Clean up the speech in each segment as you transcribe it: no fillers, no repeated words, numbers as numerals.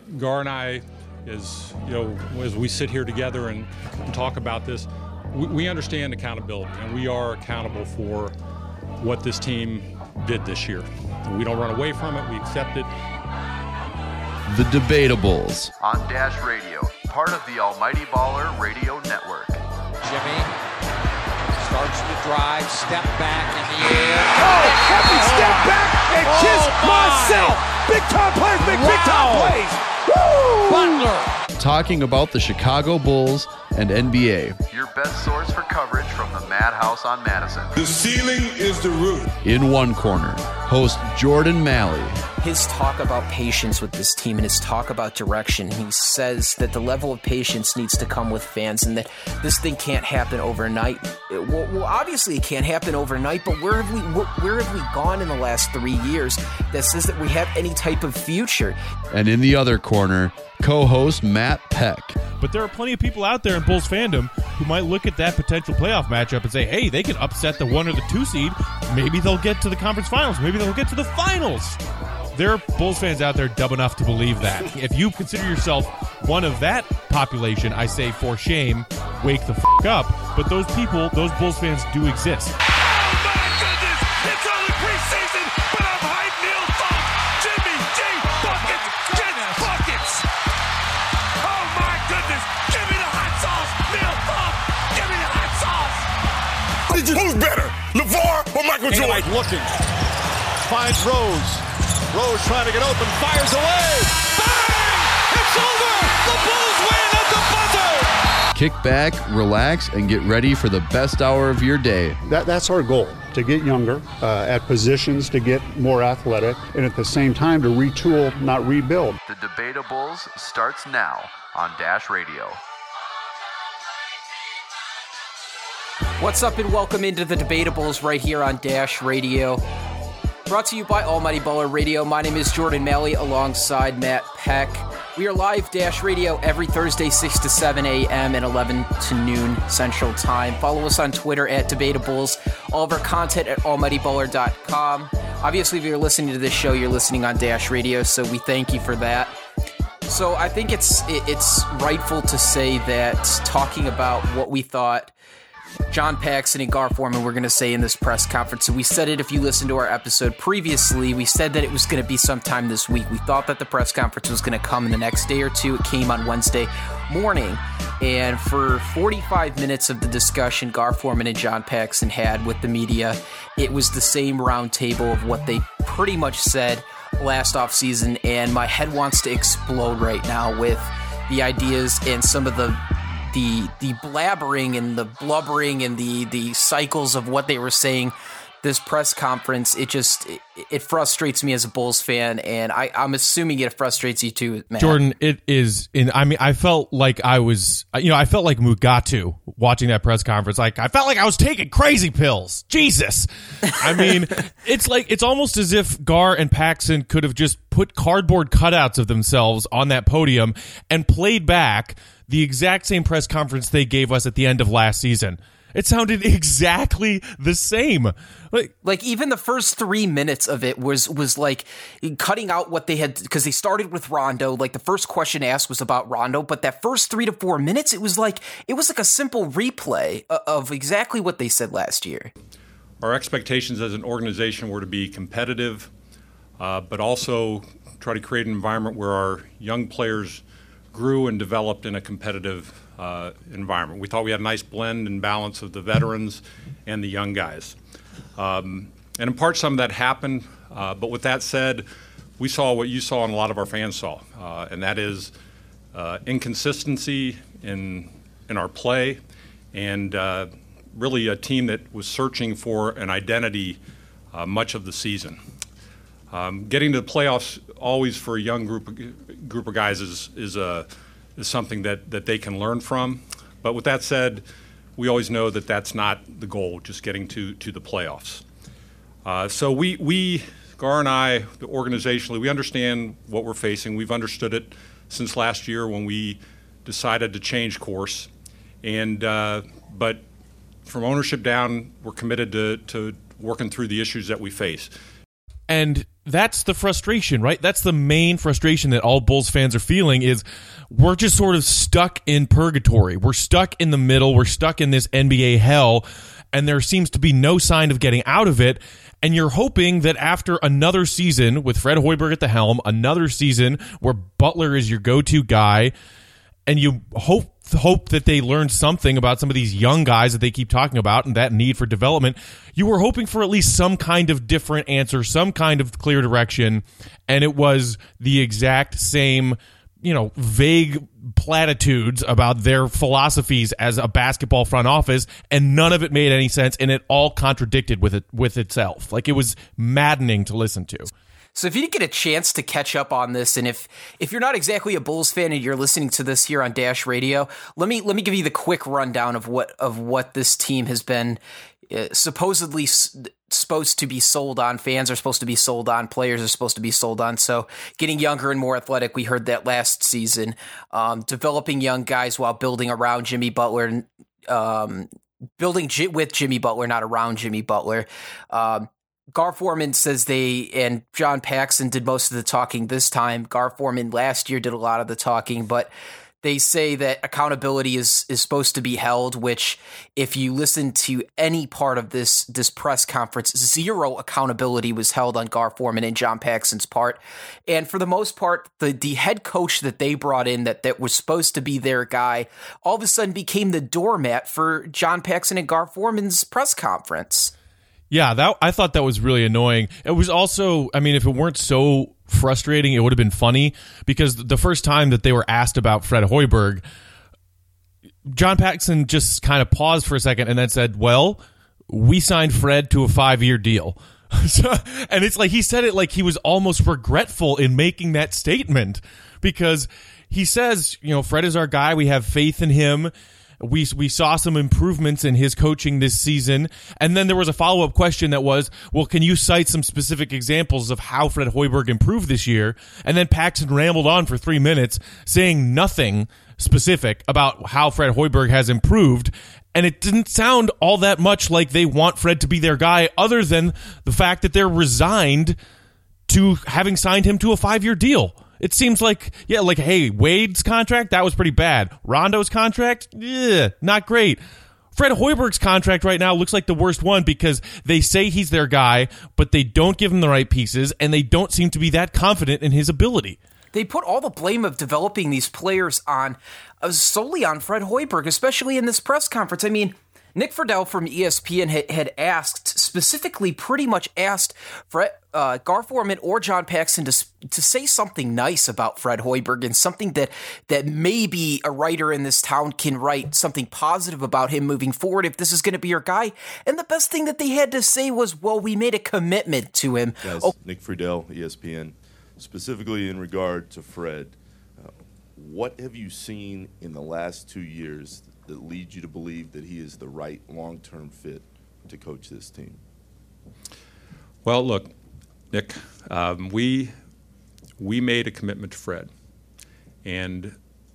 Gar and I, as we sit here together and talk about this, we understand accountability, and we are accountable for what this team did this year. We don't run away from it. We accept it. The Debatables on Dash Radio, part of the Almighty Baller Radio Network. Jimmy starts to drive, step back in the air. Oh, happy step back and kiss myself. Big time plays make big time plays. Woo! Butler. Talking about the Chicago Bulls and NBA. Your best source for coverage from the Madhouse on Madison. The ceiling is the roof. In one corner, host Jordan Malley. His talk about patience with this team and his talk about direction, he says that the level of patience needs to come with fans and that this thing can't happen overnight. Well, obviously it can't happen overnight, but where have we gone in the last 3 years that says that we have any type of future? And in the other corner, co-host Matt Peck. But there are plenty of people out there in Bulls fandom who might look at that potential playoff matchup and say, hey, they can upset the 1 or the 2 seed. Maybe they'll get to the conference finals. Maybe they'll get to the finals. There are Bulls fans out there dumb enough to believe that. If you consider yourself one of that population, I say for shame, wake the f*** up. But those people, those Bulls fans do exist. Oh my goodness! It's only preseason, but I'm hyped. Neil Funk, Jimmy G, buckets, get buckets. Oh my goodness! Give me the hot sauce, Neil Funk. Give me the hot sauce. Who's better, LeVar or Michael Jordan? Looking, finds Rose. Rose trying to get open, fires away. Bang! It's over! The Bulls win at the buzzer! Kick back, relax, and get ready for the best hour of your day. That's our goal, to get younger at positions, to get more athletic, and at the same time to retool, not rebuild. The Debatables starts now on Dash Radio. What's up and welcome into the Debatables right here on Dash Radio. Brought to you by Almighty Baller Radio. My name is Jordan Malley alongside Matt Peck. We are live Dash Radio every Thursday, 6 to 7 a.m. and 11 to noon Central Time. Follow us on Twitter at Debatables. All of our content at almightyballer.com. Obviously, if you're listening to this show, you're listening on Dash Radio, so we thank you for that. So I think it's rightful to say that talking about what we thought John Paxson and Gar Forman were going to say in this press conference. So we said it if you listened to our episode previously. We said that it was going to be sometime this week. We thought that the press conference was going to come in the next day or two. It came on Wednesday morning. And for 45 minutes of the discussion Gar Forman and John Paxson had with the media, it was the same roundtable of what they pretty much said last offseason. And my head wants to explode right now with the ideas and some of the blabbering and the blubbering and the cycles of what they were saying this press conference. It frustrates me as a Bulls fan, and I'm assuming it frustrates you too, Matt. Jordan, it is. I felt like I was, I felt like Mugatu watching that press conference. Like, I felt like I was taking crazy pills. Jesus. It's almost as if Gar and Paxson could have just put cardboard cutouts of themselves on that podium and played back the exact same press conference they gave us at the end of last season. It sounded exactly the same. Like even the first 3 minutes of it was like cutting out what they had, because they started with Rondo. Like the first question asked was about Rondo, but that first 3 to 4 minutes, it was like a simple replay of exactly what they said last year. Our expectations as an organization were to be competitive, but also try to create an environment where our young players grew and developed in a competitive environment. We thought we had a nice blend and balance of the veterans and the young guys. And in part, some of that happened. But with that said, we saw what you saw and a lot of our fans saw, and that is inconsistency in our play and really a team that was searching for an identity much of the season. Getting to the playoffs always for a young group of guys is something that they can learn from. But with that said, we always know that that's not the goal, just getting to the playoffs. So we, Gar and I, organizationally, we understand what we're facing. We've understood it since last year when we decided to change course. And but from ownership down, we're committed to working through the issues that we face. And that's the frustration, right? That's the main frustration that all Bulls fans are feeling is we're just sort of stuck in purgatory. We're stuck in the middle. We're stuck in this NBA hell, and there seems to be no sign of getting out of it. And you're hoping that after another season with Fred Hoiberg at the helm, another season where Butler is your go-to guy, and you hope that they learn something about some of these young guys that they keep talking about and that need for development. You were hoping for at least some kind of different answer, some kind of clear direction, and it was the exact same, vague platitudes about their philosophies as a basketball front office, and none of it made any sense, and it all contradicted with itself. Like, it was maddening to listen to. So if you didn't get a chance to catch up on this, and if you're not exactly a Bulls fan and you're listening to this here on Dash Radio, let me give you the quick rundown of what this team has been supposedly supposed to be sold on. Fans are supposed to be sold on. Players are supposed to be sold on. So getting younger and more athletic, we heard that last season. Developing young guys while building around Jimmy Butler, building with Jimmy Butler, not around Jimmy Butler. Gar Forman says and John Paxson did most of the talking this time. Gar Forman last year did a lot of the talking, but they say that accountability is supposed to be held, which if you listen to any part of this press conference, zero accountability was held on Gar Forman and John Paxson's part. And for the most part, the head coach that they brought in that was supposed to be their guy all of a sudden became the doormat for John Paxson and Gar Forman's press conference. Yeah, I thought that was really annoying. It was also, if it weren't so frustrating, it would have been funny, because the first time that they were asked about Fred Hoiberg, John Paxson just kind of paused for a second and then said, well, we signed Fred to a 5-year deal. And it's like he said it like he was almost regretful in making that statement, because he says, Fred is our guy. We have faith in him. We saw some improvements in his coaching this season. And then there was a follow-up question that was, well, can you cite some specific examples of how Fred Hoiberg improved this year? And then Paxson rambled on for 3 minutes saying nothing specific about how Fred Hoiberg has improved. And it didn't sound all that much like they want Fred to be their guy, other than the fact that they're resigned to having signed him to a 5-year deal. It seems like, hey, Wade's contract, that was pretty bad. Rondo's contract, not great. Fred Hoiberg's contract right now looks like the worst one, because they say he's their guy, but they don't give him the right pieces, and they don't seem to be that confident in his ability. They put all the blame of developing these players solely on Fred Hoiberg, especially in this press conference. Nick Friedel from ESPN had pretty much asked Gar Forman or John Paxson to say something nice about Fred Hoiberg, and something that maybe a writer in this town can write something positive about him moving forward if this is going to be your guy. And the best thing that they had to say was, well, we made a commitment to him. Guys, Nick Friedel, ESPN, specifically in regard to Fred, what have you seen in the last 2 years that leads you to believe that he is the right long-term fit to coach this team? Well, look, Nick, we made a commitment to Fred. And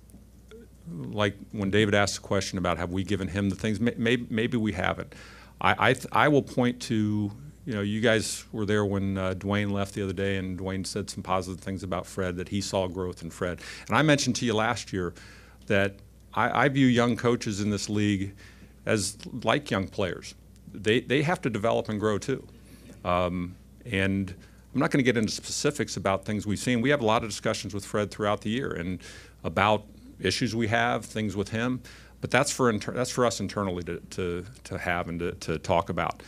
like when David asked the question about have we given him the things, maybe we haven't. I will point to, you guys were there when Dwayne left the other day, and Dwayne said some positive things about Fred, that he saw growth in Fred. And I mentioned to you last year that I view young coaches in this league as like young players. They have to develop and grow too. And I'm not going to get into specifics about things we've seen. We have a lot of discussions with Fred throughout the year and about issues we have, things with him. But that's for us internally to have and to talk about.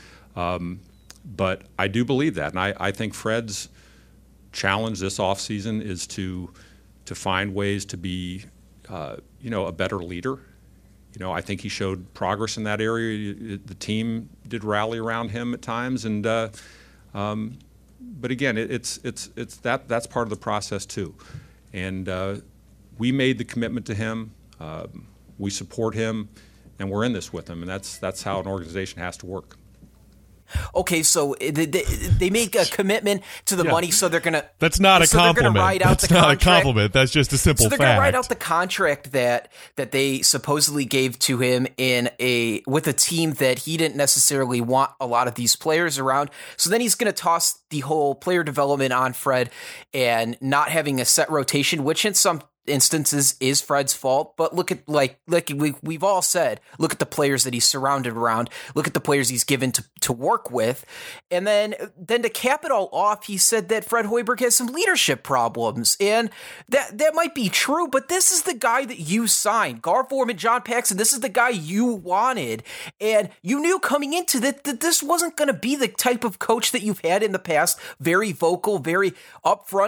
But I do believe that, and I think Fred's challenge this offseason is to find ways to be a better leader. I think he showed progress in that area. The team did rally around him at times, and but again, it's that's part of the process too. And we made the commitment to him. We support him, and we're in this with him, and that's how an organization has to work. Okay, so they make a commitment to the money, so they're gonna. That's not a compliment. That's not a compliment. That's just a simple fact. So they're gonna write out the contract that they supposedly gave to him with a team that he didn't necessarily want a lot of these players around. So then he's gonna toss the whole player development on Fred and not having a set rotation, which in some instances is Fred's fault, but look at like we've all said, look at the players that he's surrounded around, look at the players he's given to work with, and then to cap it all off, he said that Fred Hoiberg has some leadership problems, and that might be true, but this is the guy that you signed, Gar Forman, John Paxson. This is the guy you wanted, and you knew coming into that this wasn't going to be the type of coach that you've had in the past, very vocal, very upfront,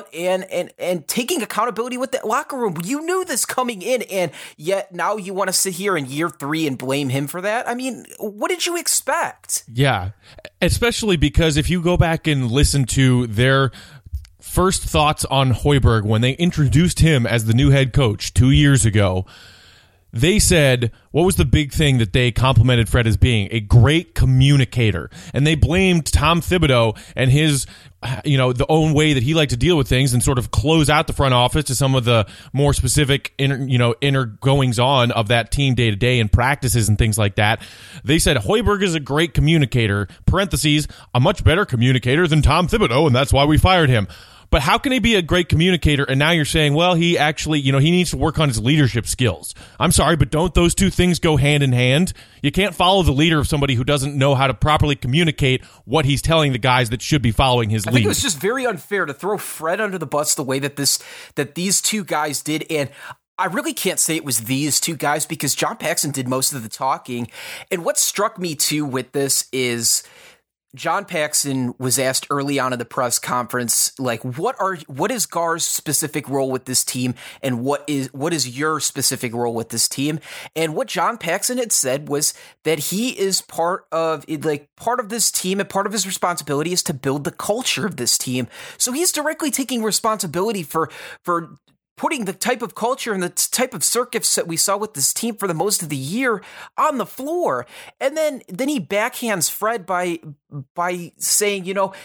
and taking accountability with that locker room. You knew this coming in, and yet now you want to sit here in year 3 and blame him for that? I mean, what did you expect? Yeah, especially because if you go back and listen to their first thoughts on Hoiberg when they introduced him as the new head coach 2 years ago, they said, what was the big thing that they complimented Fred as being? A great communicator. And they blamed Tom Thibodeau and his, the own way that he liked to deal with things and sort of close out the front office to some of the more specific inner goings on of that team day to day and practices and things like that. They said Hoiberg is a great communicator, parentheses, a much better communicator than Tom Thibodeau, and that's why we fired him. But how can he be a great communicator? And now you're saying, well, he actually, he needs to work on his leadership skills. I'm sorry, but don't those two things go hand in hand? You can't follow the leader of somebody who doesn't know how to properly communicate what he's telling the guys that should be following his lead. I think it was just very unfair to throw Fred under the bus the way that these two guys did. And I really can't say it was these two guys because John Paxson did most of the talking. And what struck me too with this is John Paxson was asked early on in the press conference, like, what is Gar's specific role with this team, and what is your specific role with this team? And what John Paxson had said was that he is part of this team, and part of his responsibility is to build the culture of this team. So he's directly taking responsibility for putting the type of culture and the type of circus that we saw with this team for the most of the year on the floor. And then he backhands Fred by saying,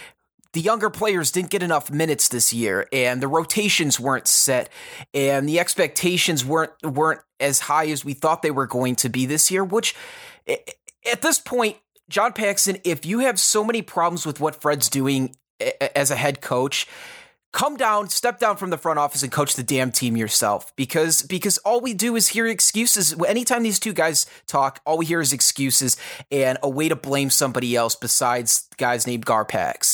the younger players didn't get enough minutes this year, and the rotations weren't set, and the expectations weren't as high as we thought they were going to be this year, which at this point, John Paxson, if you have so many problems with what Fred's doing as a head coach, step down from the front office and coach the damn team yourself, because all we do is hear excuses. Anytime these two guys talk, all we hear is excuses and a way to blame somebody else besides guys named Gar Pax.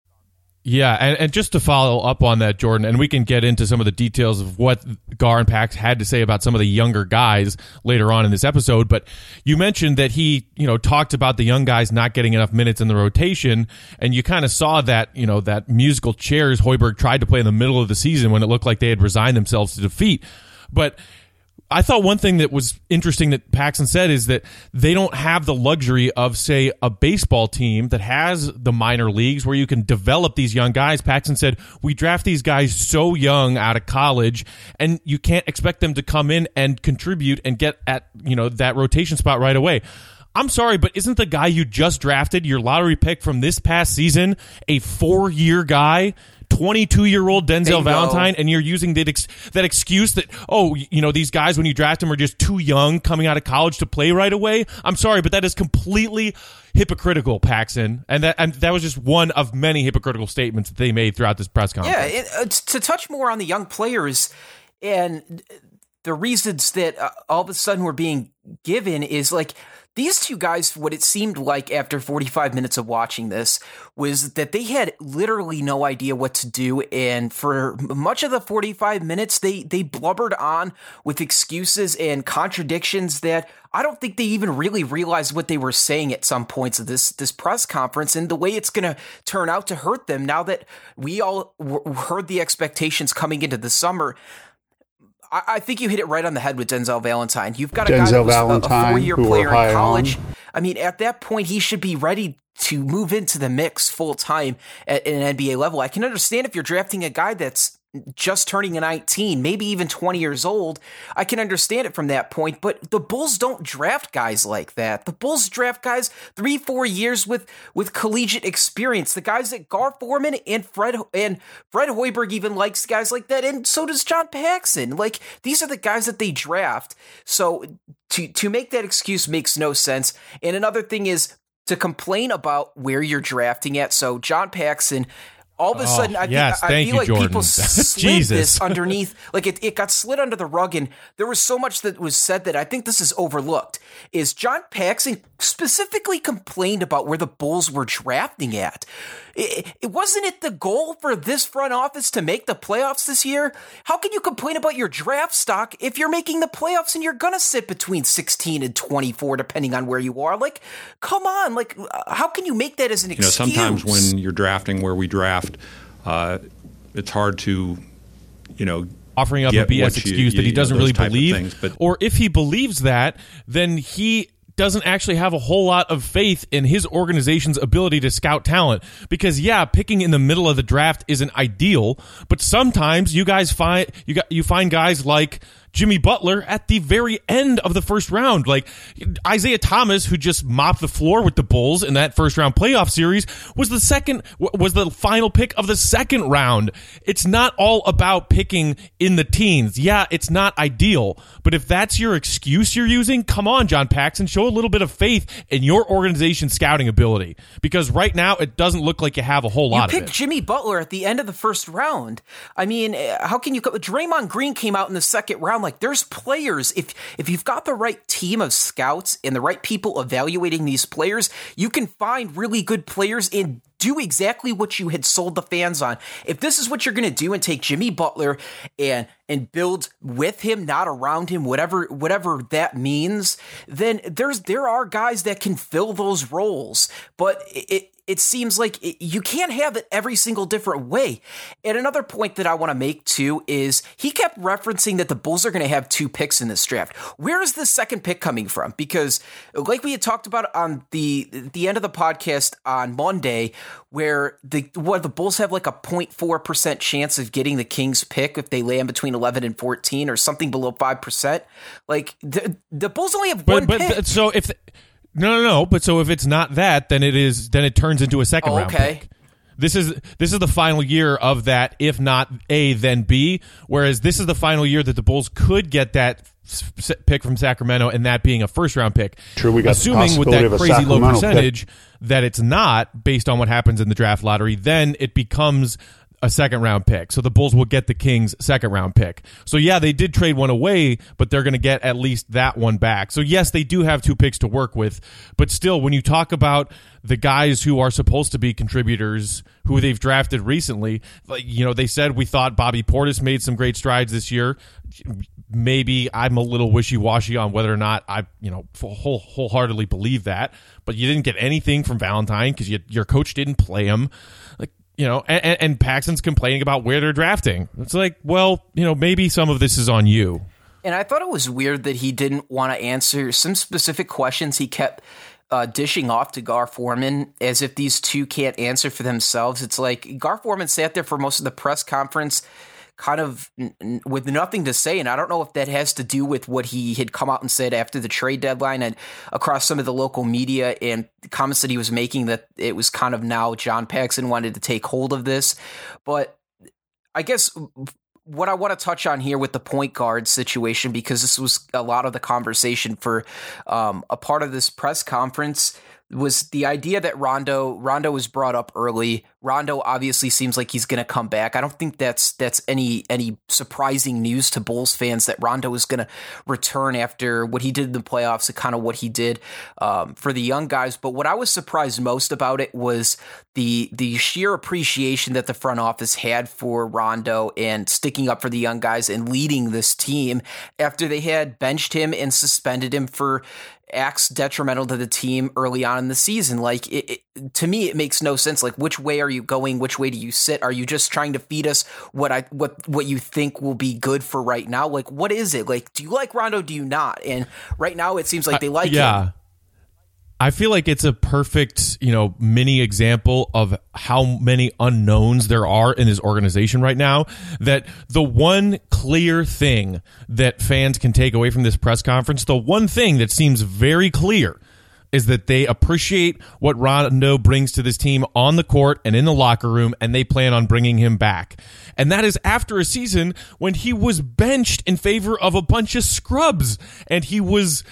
Yeah, and just to follow up on that, Jordan, and we can get into some of the details of what Gar and Pax had to say about some of the younger guys later on in this episode, but you mentioned that he, talked about the young guys not getting enough minutes in the rotation, and you kind of saw that, that musical chairs Hoiberg tried to play in the middle of the season when it looked like they had resigned themselves to defeat. But I thought one thing that was interesting that Paxson said is that they don't have the luxury of, say, a baseball team that has the minor leagues where you can develop these young guys. Paxson said, we draft these guys so young out of college, and you can't expect them to come in and contribute and get at, that rotation spot right away. I'm sorry, but isn't the guy you just drafted, your lottery pick from this past season, a 4-year guy? 22-year-old Denzel Valentine, and you're using that excuse that, these guys, when you draft them, are just too young coming out of college to play right away. I'm sorry, but that is completely hypocritical, Paxson, and that was just one of many hypocritical statements that they made throughout this press conference. Yeah, to touch more on the young players and the reasons that all of a sudden were being given is like, these two guys, what it seemed like after 45 minutes of watching this was that they had literally no idea what to do. And for much of the 45 minutes, they blubbered on with excuses and contradictions that I don't think they even really realized what they were saying at some points of this press conference, and the way it's going to turn out to hurt them now that we all heard the expectations coming into the summer. I think you hit it right on the head with Denzel Valentine. You've got a guy that was a 4-year player in college. I mean, at that point, he should be ready to move into the mix full time at an NBA level. I can understand if you're drafting a guy that's just turning 19, maybe even 20 years old, I can understand it from that point. But the Bulls don't draft guys like that. The Bulls draft guys 3-4 years with collegiate experience. The guys that Gar Forman and Fred Hoiberg even likes guys like that, and so does John Paxson. Like, these are the guys that they draft. So to make that excuse makes no sense. And another thing is to complain about where you're drafting at. So John Paxson, all of a sudden, I feel like Jordan. people slid this underneath, like it got slid under the rug, and there was so much that was said that I think this is overlooked. Is John Paxson specifically complained about where the Bulls were drafting at? It wasn't it the goal for this front office to make the playoffs this year? How can you complain about your draft stock if you're making the playoffs and you're going to sit between 16 and 24, depending on where you are? Like, come on. Like, how can you make that as an excuse? Sometimes when you're drafting where we draft, it's hard to, offering up a BS excuse that he doesn't really believe. Or if he believes that, then he doesn't actually have a whole lot of faith in his organization's ability to scout talent. Because picking in the middle of the draft isn't ideal, but sometimes you find guys like Jimmy Butler at the very end of the first round, like Isaiah Thomas, who just mopped the floor with the Bulls in that first round playoff series, was the final pick of the second round. It's not all about picking in the teens. Yeah, it's not ideal, but if that's your excuse you're using, come on, John Paxson, show a little bit of faith in your organization's scouting ability, because right now it doesn't look like you have a whole lot of it. You picked Jimmy Butler at the end of the first round. I mean, how can you? Draymond Green came out in the second round. Like, there's players. If you've got the right team of scouts and the right people evaluating these players, you can find really good players and do exactly what you had sold the fans on. If this is what you're going to do and take Jimmy Butler and build with him, not around him, whatever that means, then there are guys that can fill those roles. But it seems like you can't have it every single different way. And another point that I want to make too is he kept referencing that the Bulls are going to have 2 picks in this draft. Where is the second pick coming from? Because like we had talked about on the end of the podcast on Monday, where the Bulls have like a 0.4% chance of getting the Kings pick if they land between 11 and 14 or something below 5%. Like the Bulls only have one pick. So if No. But so if it's not that, then it turns into a second round pick. This is the final year of that. If not A, then B. Whereas this is the final year that the Bulls could get that pick from Sacramento, and that being a first round pick. Sure, we got assuming with that crazy low percentage that it's not based on what happens in the draft lottery, then it becomes a second round pick. So the Bulls will get the Kings' second round pick. So yeah, they did trade one away, but they're going to get at least that one back. So yes, they do have 2 picks to work with, but still, when you talk about the guys who are supposed to be contributors who they've drafted recently, like, they said we thought Bobby Portis made some great strides this year. Maybe I'm a little wishy-washy on whether or not I, wholeheartedly believe that, but you didn't get anything from Valentine because your coach didn't play him. And Paxson's complaining about where they're drafting. It's like, well, maybe some of this is on you. And I thought it was weird that he didn't want to answer some specific questions. He kept dishing off to Gar Forman as if these two can't answer for themselves. It's like Gar Forman sat there for most of the press conference kind of with nothing to say, and I don't know if that has to do with what he had come out and said after the trade deadline and across some of the local media and comments that he was making, that it was kind of now John Paxson wanted to take hold of this. But I guess what I want to touch on here with the point guard situation, because this was a lot of the conversation for a part of this press conference, was the idea that Rondo was brought up early. Rondo obviously seems like he's going to come back. I don't think that's any surprising news to Bulls fans that Rondo is going to return after what he did in the playoffs and kind of what he did for the young guys. But what I was surprised most about it was the sheer appreciation that the front office had for Rondo and sticking up for the young guys and leading this team after they had benched him and suspended him for acts detrimental to the team early on in the season. Like, to me, it makes no sense. Like, which way are you going? Which way do you sit? Are you just trying to feed us what you think will be good for right now? Like, what is it? Like, do you like Rondo? Do you not? And right now, it seems like they like him. I feel like it's a perfect, mini example of how many unknowns there are in this organization right now, that the one clear thing that fans can take away from this press conference, the one thing that seems very clear, is that they appreciate what Rondo brings to this team on the court and in the locker room, and they plan on bringing him back. And that is after a season when he was benched in favor of a bunch of scrubs, and he was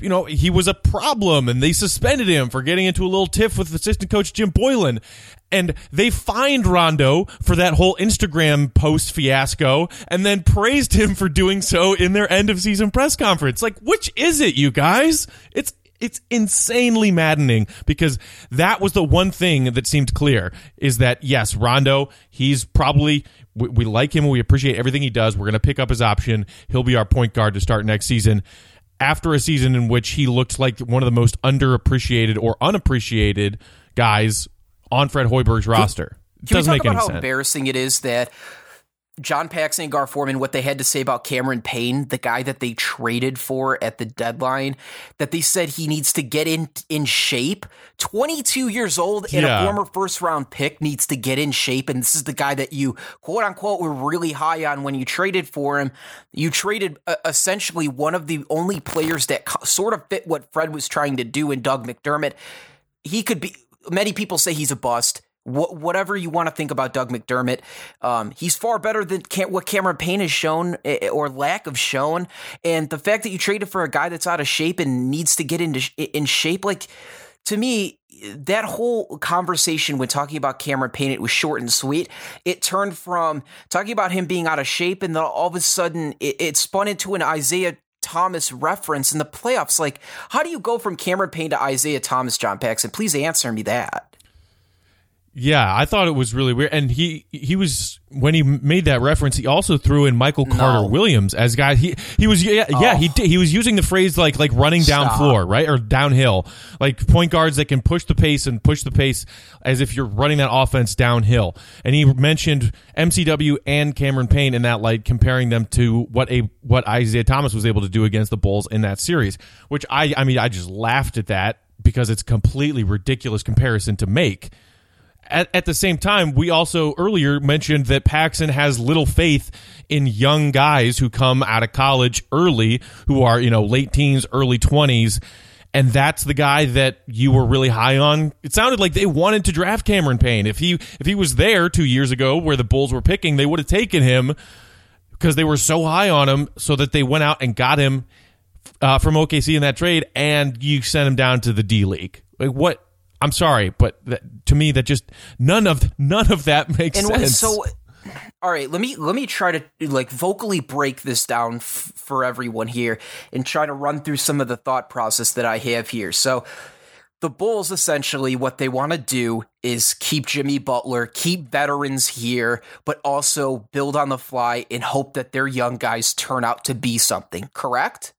a problem, and they suspended him for getting into a little tiff with assistant coach Jim Boylan. And they fined Rondo for that whole Instagram post fiasco and then praised him for doing so in their end of season press conference. Like, which is it, you guys? It's insanely maddening, because that was the one thing that seemed clear, is that, yes, Rondo, he's probably, we like him, we appreciate everything he does, we're going to pick up his option, he'll be our point guard to start next season. After a season in which he looked like one of the most underappreciated or unappreciated guys on Fred Hoiberg's roster. Doesn't make any sense. Can we talk about how embarrassing it is that John Paxson and Gar Forman, what they had to say about Cameron Payne, the guy that they traded for at the deadline, that they said he needs to get in shape. 22 years old and a former first-round pick needs to get in shape, and this is the guy that you, quote-unquote, were really high on when you traded for him. You traded essentially one of the only players that sort of fit what Fred was trying to do in Doug McDermott. He could be, many people say he's a bust. Whatever you want to think about Doug McDermott, he's far better than what Cameron Payne has shown, or lack of shown. And the fact that you traded for a guy that's out of shape and needs to get in shape, like, to me, that whole conversation when talking about Cameron Payne, it was short and sweet. It turned from talking about him being out of shape, and then all of a sudden it spun into an Isaiah Thomas reference in the playoffs. Like, how do you go from Cameron Payne to Isaiah Thomas, John Paxson? Please answer me that. Yeah, I thought it was really weird. And he was, when he made that reference, he also threw in Michael Carter Williams as guy. He was he was using the phrase like running down floor, right? Or downhill. Like point guards that can push the pace as if you're running that offense downhill. And he mentioned MCW and Cameron Payne in that light, comparing them to what Isaiah Thomas was able to do against the Bulls in that series, which I just laughed at that, because it's a completely ridiculous comparison to make. At the same time, we also earlier mentioned that Paxson has little faith in young guys who come out of college early, who are, late teens, early 20s, and that's the guy that you were really high on. It sounded like they wanted to draft Cameron Payne. If he was there 2 years ago where the Bulls were picking, they would have taken him, because they were so high on him, so that they went out and got him from OKC in that trade, and you sent him down to the D League. Like, what? I'm sorry, but to me, that just none of that makes sense. So, all right, let me try to vocally break this down for everyone here and try to run through some of the thought process that I have here. So, the Bulls, essentially, what they want to do is keep Jimmy Butler, keep veterans here, but also build on the fly and hope that their young guys turn out to be something. Correct?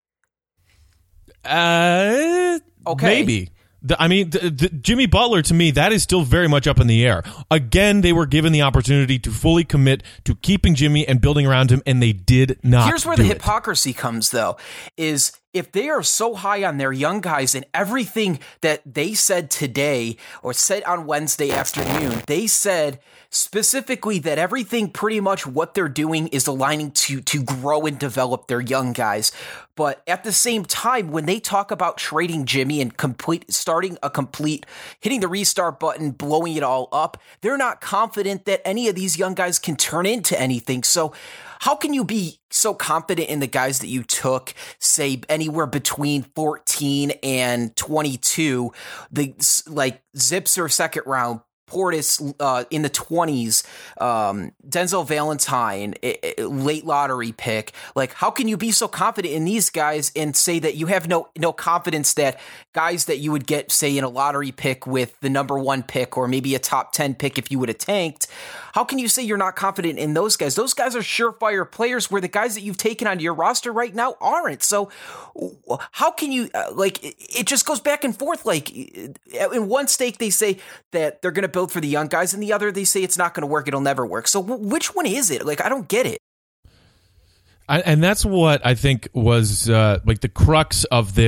Okay. Maybe. Jimmy Butler, to me, that is still very much up in the air. Again, they were given the opportunity to fully commit to keeping Jimmy and building around him, and they did not. Here's where the hypocrisy comes, though, is if they are so high on their young guys and everything that they said today or said on Wednesday afternoon, they said specifically that everything, pretty much what they're doing, is aligning to grow and develop their young guys. But at the same time, when they talk about trading Jimmy and hitting the restart button, blowing it all up, they're not confident that any of these young guys can turn into anything. So how can you be so confident in the guys that you took, say anywhere between 14 and 22, Zips or second round, Portis in the 20s, Denzel Valentine, late lottery pick. Like, how can you be so confident in these guys and say that you have no confidence that guys that you would get, say, in a lottery pick with the number 1 pick or maybe a top 10 pick if you would have tanked? How can you say you're not confident in those guys? Those guys are surefire players where the guys that you've taken onto your roster right now aren't. So how can you, it just goes back and forth. Like, in one stake, they say that they're going to build for the young guys, and the other, they say it's not going to work, it'll never work. So which one is it? Like, I don't get it. And that's what I think was the crux of this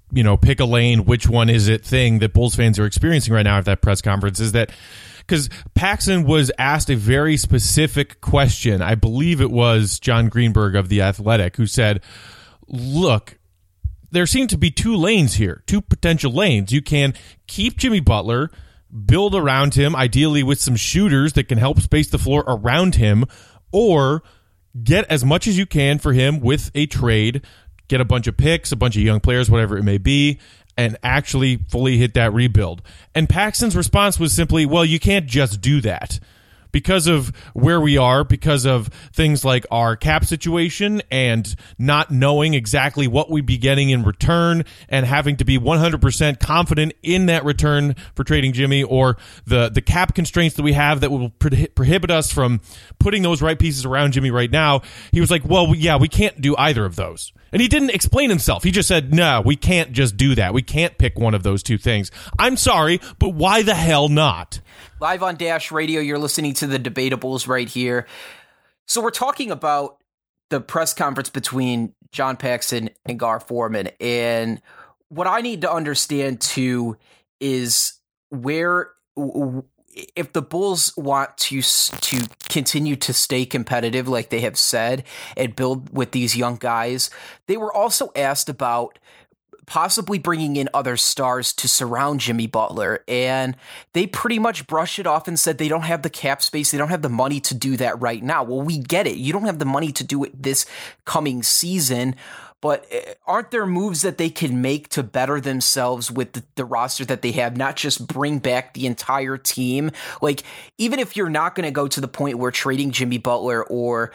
pick a lane, which one is it thing that Bulls fans are experiencing right now at that press conference is that because Paxson was asked a very specific question. I believe it was John Greenberg of The Athletic who said, look, there seem to be two lanes here, two potential lanes. You can keep Jimmy Butler, build around him, ideally with some shooters that can help space the floor around him, or get as much as you can for him with a trade, get a bunch of picks, a bunch of young players, whatever it may be, and actually fully hit that rebuild. And Paxson's response was simply, well, you can't just do that. Because of where we are, because of things like our cap situation and not knowing exactly what we'd be getting in return and having to be 100% confident in that return for trading Jimmy, or the cap constraints that we have that will prohibit us from putting those right pieces around Jimmy right now, he was like, well, yeah, we can't do either of those. And he didn't explain himself. He just said, no, we can't just do that. We can't pick one of those two things. I'm sorry, but why the hell not? Live on Dash Radio, you're listening to the Debatables right here. So we're talking about the press conference between John Paxson and Gar Forman. And what I need to understand, too, is where, if the Bulls want to continue to stay competitive like they have said and build with these young guys, they were also asked about possibly bringing in other stars to surround Jimmy Butler, and they pretty much brushed it off and said they don't have the cap space, they don't have the money to do that right now. Well, we get it. You don't have the money to do it this coming season, but aren't there moves that they can make to better themselves with the roster that they have, not just bring back the entire team? Like, even if you're not going to go to the point where trading Jimmy Butler or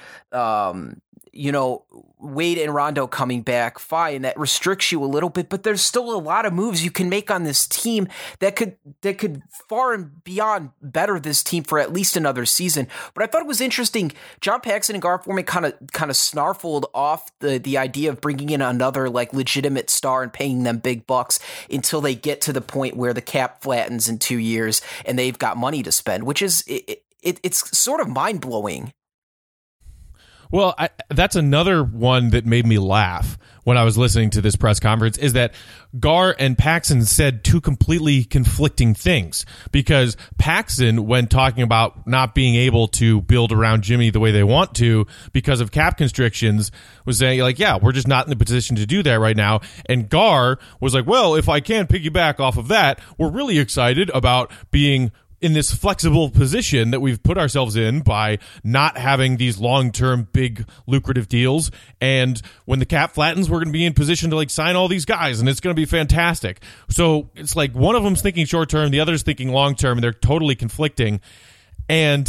Wade and Rondo coming back, fine, that restricts you a little bit, but there's still a lot of moves you can make on this team that could far and beyond better this team for at least another season. But I thought it was interesting. John Paxson and Gar Forman kind of snarfled off the idea of bringing in another like legitimate star and paying them big bucks until they get to the point where the cap flattens in 2 years and they've got money to spend, which is it's sort of mind blowing. Well, that's another one that made me laugh when I was listening to this press conference, is that Gar and Paxson said two completely conflicting things. Because Paxson, when talking about not being able to build around Jimmy the way they want to because of cap constrictions, was saying, like, yeah, we're just not in the position to do that right now. And Gar was like, well, if I can piggyback off of that, we're really excited about being in this flexible position that we've put ourselves in by not having these long-term big lucrative deals. And when the cap flattens, we're going to be in position to like sign all these guys, and it's going to be fantastic. So it's like one of them's thinking short-term, the other's thinking long-term, and they're totally conflicting. And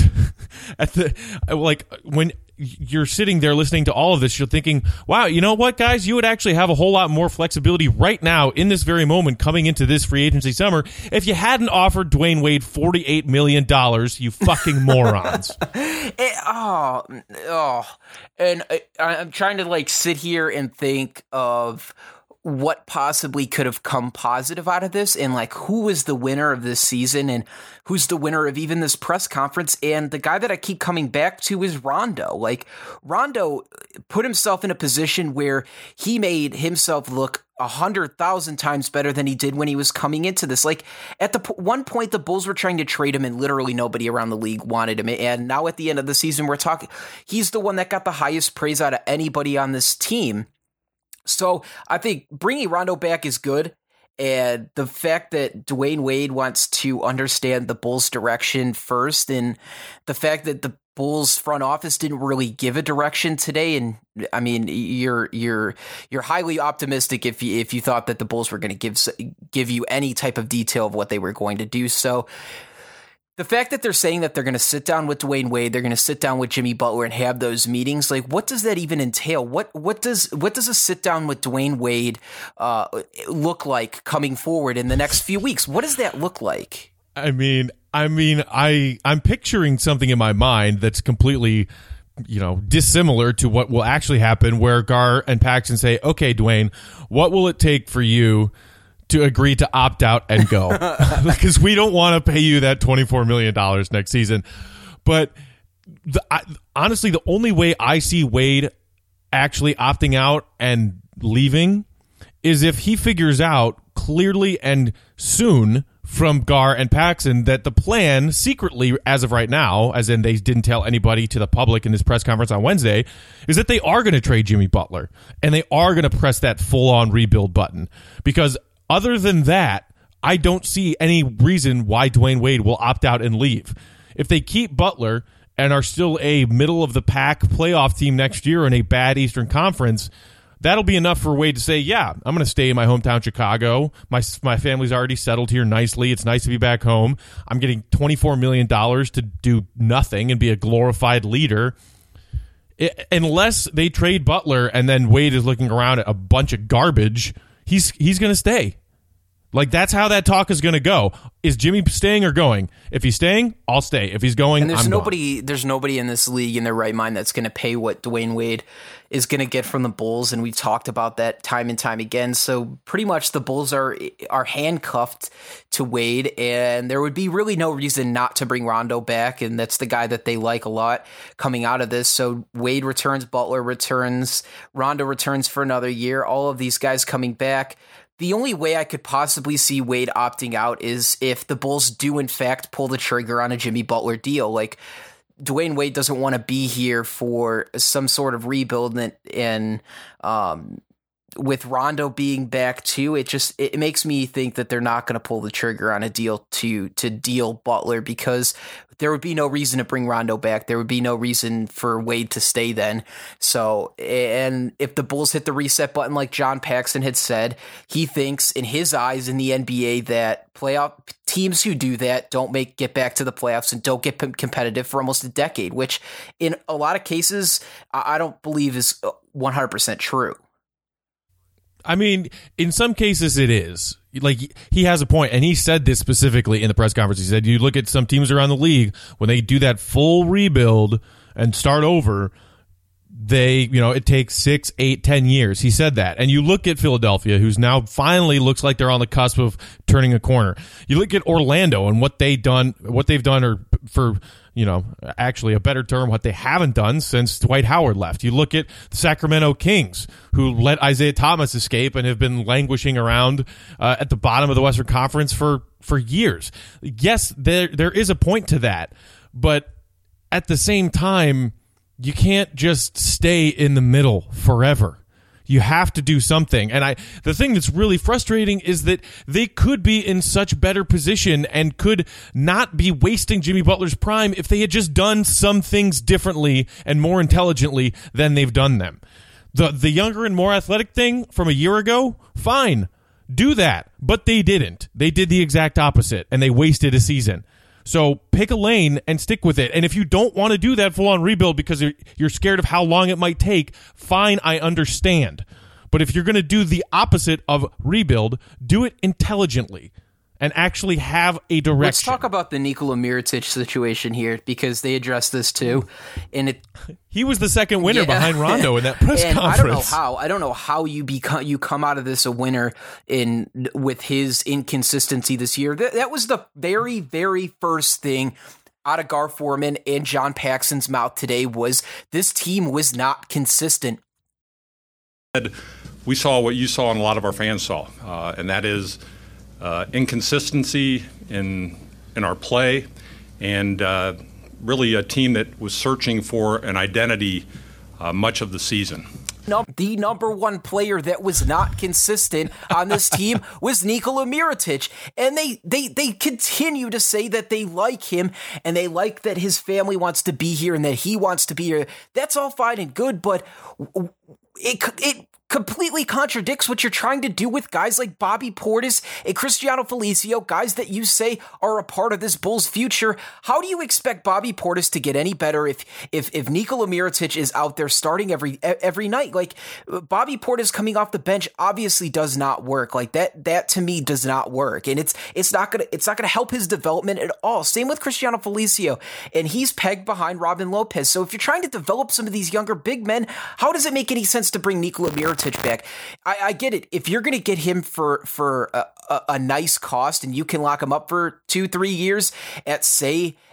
when you're sitting there listening to all of this, you're thinking, wow, you know what, guys? You would actually have a whole lot more flexibility right now in this very moment coming into this free agency summer if you hadn't offered Dwayne Wade $48 million, you fucking morons. And I'm trying to like sit here and think of what possibly could have come positive out of this, and like who is the winner of this season and who's the winner of even this press conference. And the guy that I keep coming back to is Rondo. Like, Rondo put himself in a position where he made himself look 100,000 times better than he did when he was coming into this. Like, at the one point, the Bulls were trying to trade him and literally nobody around the league wanted him. And now at the end of the season, we're talking, he's the one that got the highest praise out of anybody on this team. So I think bringing Rondo back is good. And the fact that Dwayne Wade wants to understand the Bulls' direction first, and the fact that the Bulls front office didn't really give a direction today. And I mean, you're highly optimistic if you thought that the Bulls were going to give you any type of detail of what they were going to do. So the fact that they're saying that they're going to sit down with Dwayne Wade, they're going to sit down with Jimmy Butler and have those meetings, like, what does that even entail? What does a sit down with Dwayne Wade look like coming forward in the next few weeks? What does that look like? I'm picturing something in my mind that's completely, dissimilar to what will actually happen, where Gar and Paxson say, okay, Dwayne, what will it take for you to agree to opt out and go? Because we don't want to pay you that $24 million next season. But honestly, the only way I see Wade actually opting out and leaving is if he figures out clearly and soon from Gar and Paxson that the plan secretly, as of right now, as in they didn't tell anybody to the public in this press conference on Wednesday, is that they are going to trade Jimmy Butler and they are going to press that full-on rebuild button. Because other than that, I don't see any reason why Dwayne Wade will opt out and leave. If they keep Butler and are still a middle-of-the-pack playoff team next year in a bad Eastern Conference, that'll be enough for Wade to say, yeah, I'm going to stay in my hometown Chicago. My family's already settled here nicely. It's nice to be back home. I'm getting $24 million to do nothing and be a glorified leader. Unless they trade Butler and then Wade is looking around at a bunch of garbage, he's going to stay. Like, that's how that talk is going to go. Is Jimmy staying or going? If he's staying, I'll stay. If he's going, and I'm nobody, gone. There's nobody in this league in their right mind that's going to pay what Dwayne Wade is going to get from the Bulls, and we've talked about that time and time again. So pretty much the Bulls are handcuffed to Wade, and there would be really no reason not to bring Rondo back, and that's the guy that they like a lot coming out of this. So Wade returns, Butler returns, Rondo returns for another year, all of these guys coming back. The only way I could possibly see Wade opting out is if the Bulls do, in fact, pull the trigger on a Jimmy Butler deal. Like, Dwayne Wade doesn't want to be here for some sort of rebuild, and with Rondo being back too, it makes me think that they're not going to pull the trigger on a deal to deal Butler, because there would be no reason to bring Rondo back. There would be no reason for Wade to stay then. So, and if the Bulls hit the reset button, like John Paxson had said, he thinks in his eyes in the NBA that playoff teams who do that don't get back to the playoffs and don't get competitive for almost a decade, which in a lot of cases, I don't believe is 100% true. I mean, in some cases it is. Like, he has a point, and he said this specifically in the press conference. He said, you look at some teams around the league, when they do that full rebuild and start over, it takes 6, 8, 10 years. He said that. And you look at Philadelphia, who's now finally looks like they're on the cusp of turning a corner. You look at Orlando and what they've done, or for, actually a better term, what they haven't done since Dwight Howard left. You look at the Sacramento Kings, who let Isaiah Thomas escape and have been languishing around at the bottom of the Western Conference for years. Yes, there is a point to that, but at the same time, you can't just stay in the middle forever. You have to do something. And the thing that's really frustrating is that they could be in such better position and could not be wasting Jimmy Butler's prime if they had just done some things differently and more intelligently than they've done them. The younger and more athletic thing from a year ago, fine. Do that. But they didn't. They did the exact opposite, and they wasted a season. So pick a lane and stick with it. And if you don't want to do that full-on rebuild because you're scared of how long it might take, fine, I understand. But if you're going to do the opposite of rebuild, do it intelligently and actually have a direction. Let's talk about the Nikola Mirotic situation here, because they addressed this too. And he was the second winner behind Rondo in that press conference. I don't know how you come out of this a winner with his inconsistency this year. That was the very, very first thing out of Gar Forman and John Paxson's mouth today, was this team was not consistent. We saw what you saw and a lot of our fans saw, and that is inconsistency in our play, and really a team that was searching for an identity much of the season. The number one player that was not consistent on this team was Nikola Mirotic, and they continue to say that they like him and they like that his family wants to be here and that he wants to be here. That's all fine and good, but it completely contradicts what you're trying to do with guys like Bobby Portis and Cristiano Felicio, guys that you say are a part of this Bulls future. How do you expect Bobby Portis to get any better if Nikola Mirotic is out there starting every night? Like, Bobby Portis coming off the bench obviously does not work. Like, that to me does not work, and it's not gonna help his development at all. Same with Cristiano Felicio, and he's pegged behind Robin Lopez. So if you're trying to develop some of these younger big men, how does it make any sense to bring Nikola Mirotic back? I get it. If you're going to get him for a nice cost and you can lock him up for 2-3 years at, say,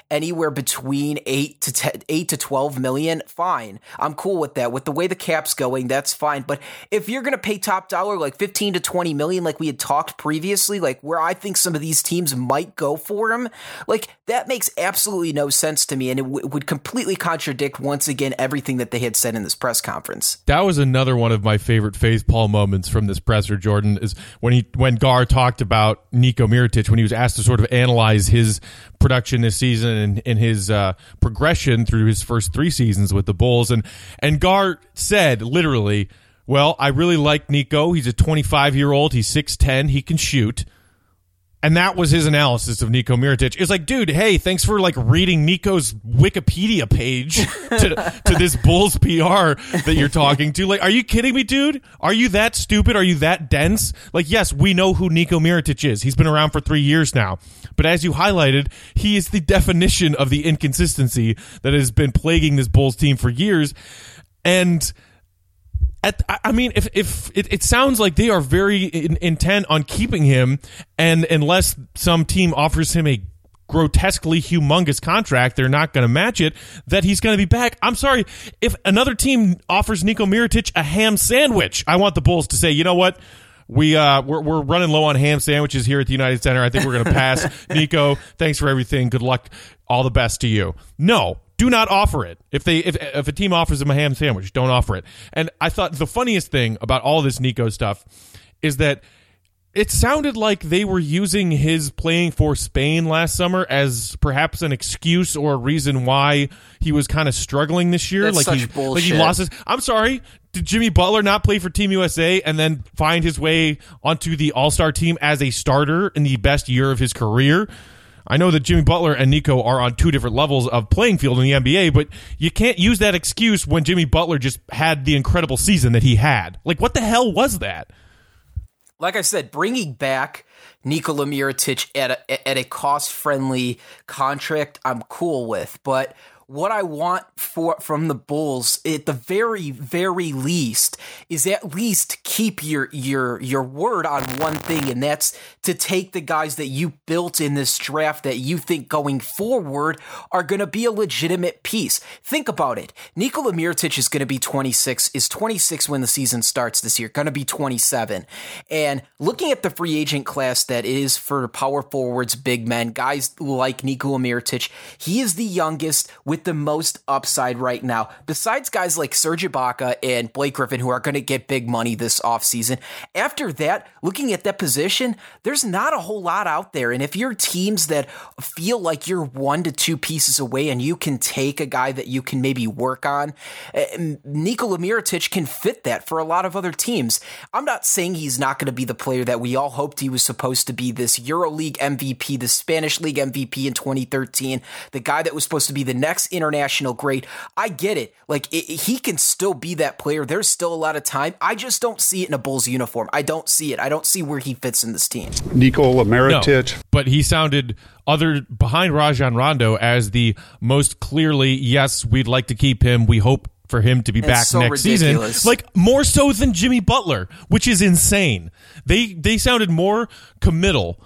anywhere between 8 to 12 million, fine. I'm cool with that. With the way the cap's going, that's fine. But if you're going to pay top dollar, like 15 to 20 million, like we had talked previously, like where I think some of these teams might go for him, like that makes absolutely no sense to me. And it would completely contradict once again everything that they had said in this press conference. That was another one of my favorite facepalm moments from this presser, Jordan, is when Gar talked about Niko Mirotic, when he was asked to sort of analyze his production this season and his progression through his first 3 seasons with the Bulls. And Gar said, literally, well, I really like Niko. He's a 25-year-old. He's 6'10". He can shoot. And that was his analysis of Niko Mirotic. It's like, dude, hey, thanks for like reading Niko's Wikipedia page to this Bulls PR that you're talking to. Like, are you kidding me, dude? Are you that stupid? Are you that dense? Like, yes, we know who Niko Mirotic is. He's been around for 3 years now. But as you highlighted, he is the definition of the inconsistency that has been plaguing this Bulls team for years. And if it sounds like they are very intent on keeping him, and unless some team offers him a grotesquely humongous contract, they're not going to match it, that he's going to be back. I'm sorry, if another team offers Niko Mirotic a ham sandwich, I want the Bulls to say, you know what? We're running low on ham sandwiches here at the United Center. I think we're going to pass. Niko, thanks for everything. Good luck. All the best to you. No. Do not offer it. If a team offers him a ham sandwich, don't offer it. And I thought the funniest thing about all this Niko stuff is that it sounded like they were using his playing for Spain last summer as perhaps an excuse or a reason why he was kind of struggling this year. That's such bullshit. Like he lost his. I'm sorry. Did Jimmy Butler not play for Team USA and then find his way onto the All-Star team as a starter in the best year of his career? I know that Jimmy Butler and Niko are on 2 different levels of playing field in the NBA, but you can't use that excuse when Jimmy Butler just had the incredible season that he had. Like, what the hell was that? Like I said, bringing back Nikola Mirotic at a cost-friendly contract, I'm cool with. But what I want from the Bulls, at the very, very least, is at least keep your word on one thing, and that's to take the guys that you built in this draft that you think going forward are going to be a legitimate piece. Think about it. Nikola Mirotic is going to be 26 when the season starts this year, going to be 27. And looking at the free agent class that is for power forwards, big men, guys like Nikola Mirotic, he is the youngest with the most upside right now. Besides guys like Serge Ibaka and Blake Griffin, who are going to get big money this offseason. After that, looking at that position, there's not a whole lot out there. And if you're teams that feel like you're 1 to 2 pieces away and you can take a guy that you can maybe work on, Nikola Mirotic can fit that for a lot of other teams. I'm not saying he's not going to be the player that we all hoped he was supposed to be, this EuroLeague MVP, the Spanish League MVP in 2013, the guy that was supposed to be the next international great. I get it. Like, he can still be that player. There's still a lot of time. I just don't see it in a Bulls uniform. I don't see it. I don't see where he fits in this team. Nikola Mirotic. No, but he sounded behind Rajon Rondo as the most clearly, yes, we'd like to keep him. We hope for him to be back so next ridiculous. season. Like, more so than Jimmy Butler, which is insane. They sounded more committal.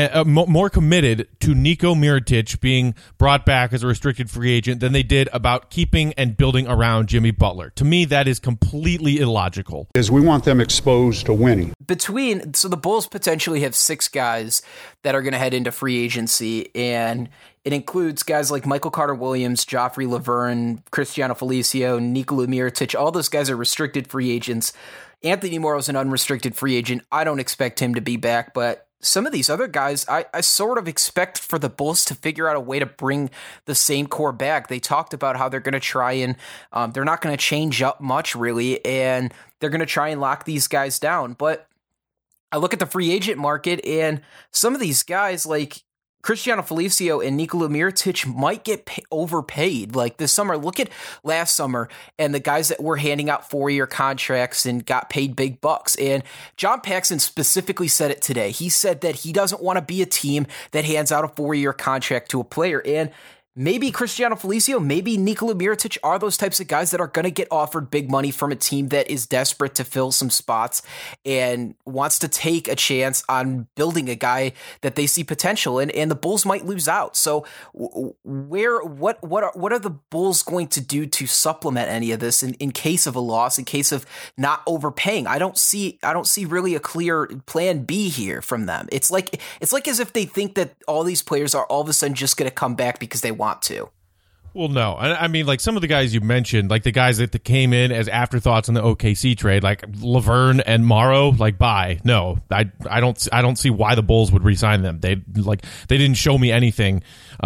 More committed to Niko Mirotic being brought back as a restricted free agent than they did about keeping and building around Jimmy Butler. To me, that is completely illogical. Is we want them exposed to winning. So the Bulls potentially have 6 guys that are going to head into free agency, and it includes guys like Michael Carter-Williams, Joffrey Laverne, Cristiano Felicio, Nikola Mirotic. All those guys are restricted free agents. Anthony Morrow's an unrestricted free agent. I don't expect him to be back, but some of these other guys, I sort of expect for the Bulls to figure out a way to bring the same core back. They talked about how they're going to try and they're not going to change up much, really, and they're going to try and lock these guys down. But I look at the free agent market, and some of these guys, like Cristiano Felicio and Nikola Mirotic, might get overpaid. Like this summer, look at last summer and the guys that were handing out 4-year contracts and got paid big bucks. And John Paxson specifically said it today. He said that he doesn't want to be a team that hands out a 4-year contract to a player. And maybe Cristiano Felicio, maybe Nikola Mirotic are those types of guys that are going to get offered big money from a team that is desperate to fill some spots and wants to take a chance on building a guy that they see potential in, and the Bulls might lose out. So what are the Bulls going to do to supplement any of this in case of a loss, in case of not overpaying? I don't see really a clear plan B here from them. It's like as if they think that all these players are all of a sudden just going to come back because they want to. Well, no. I mean, like some of the guys you mentioned, like the guys that came in as afterthoughts in the OKC trade, like Laverne and Morrow, like bye. No, I don't see why the Bulls would re-sign them. They didn't show me anything.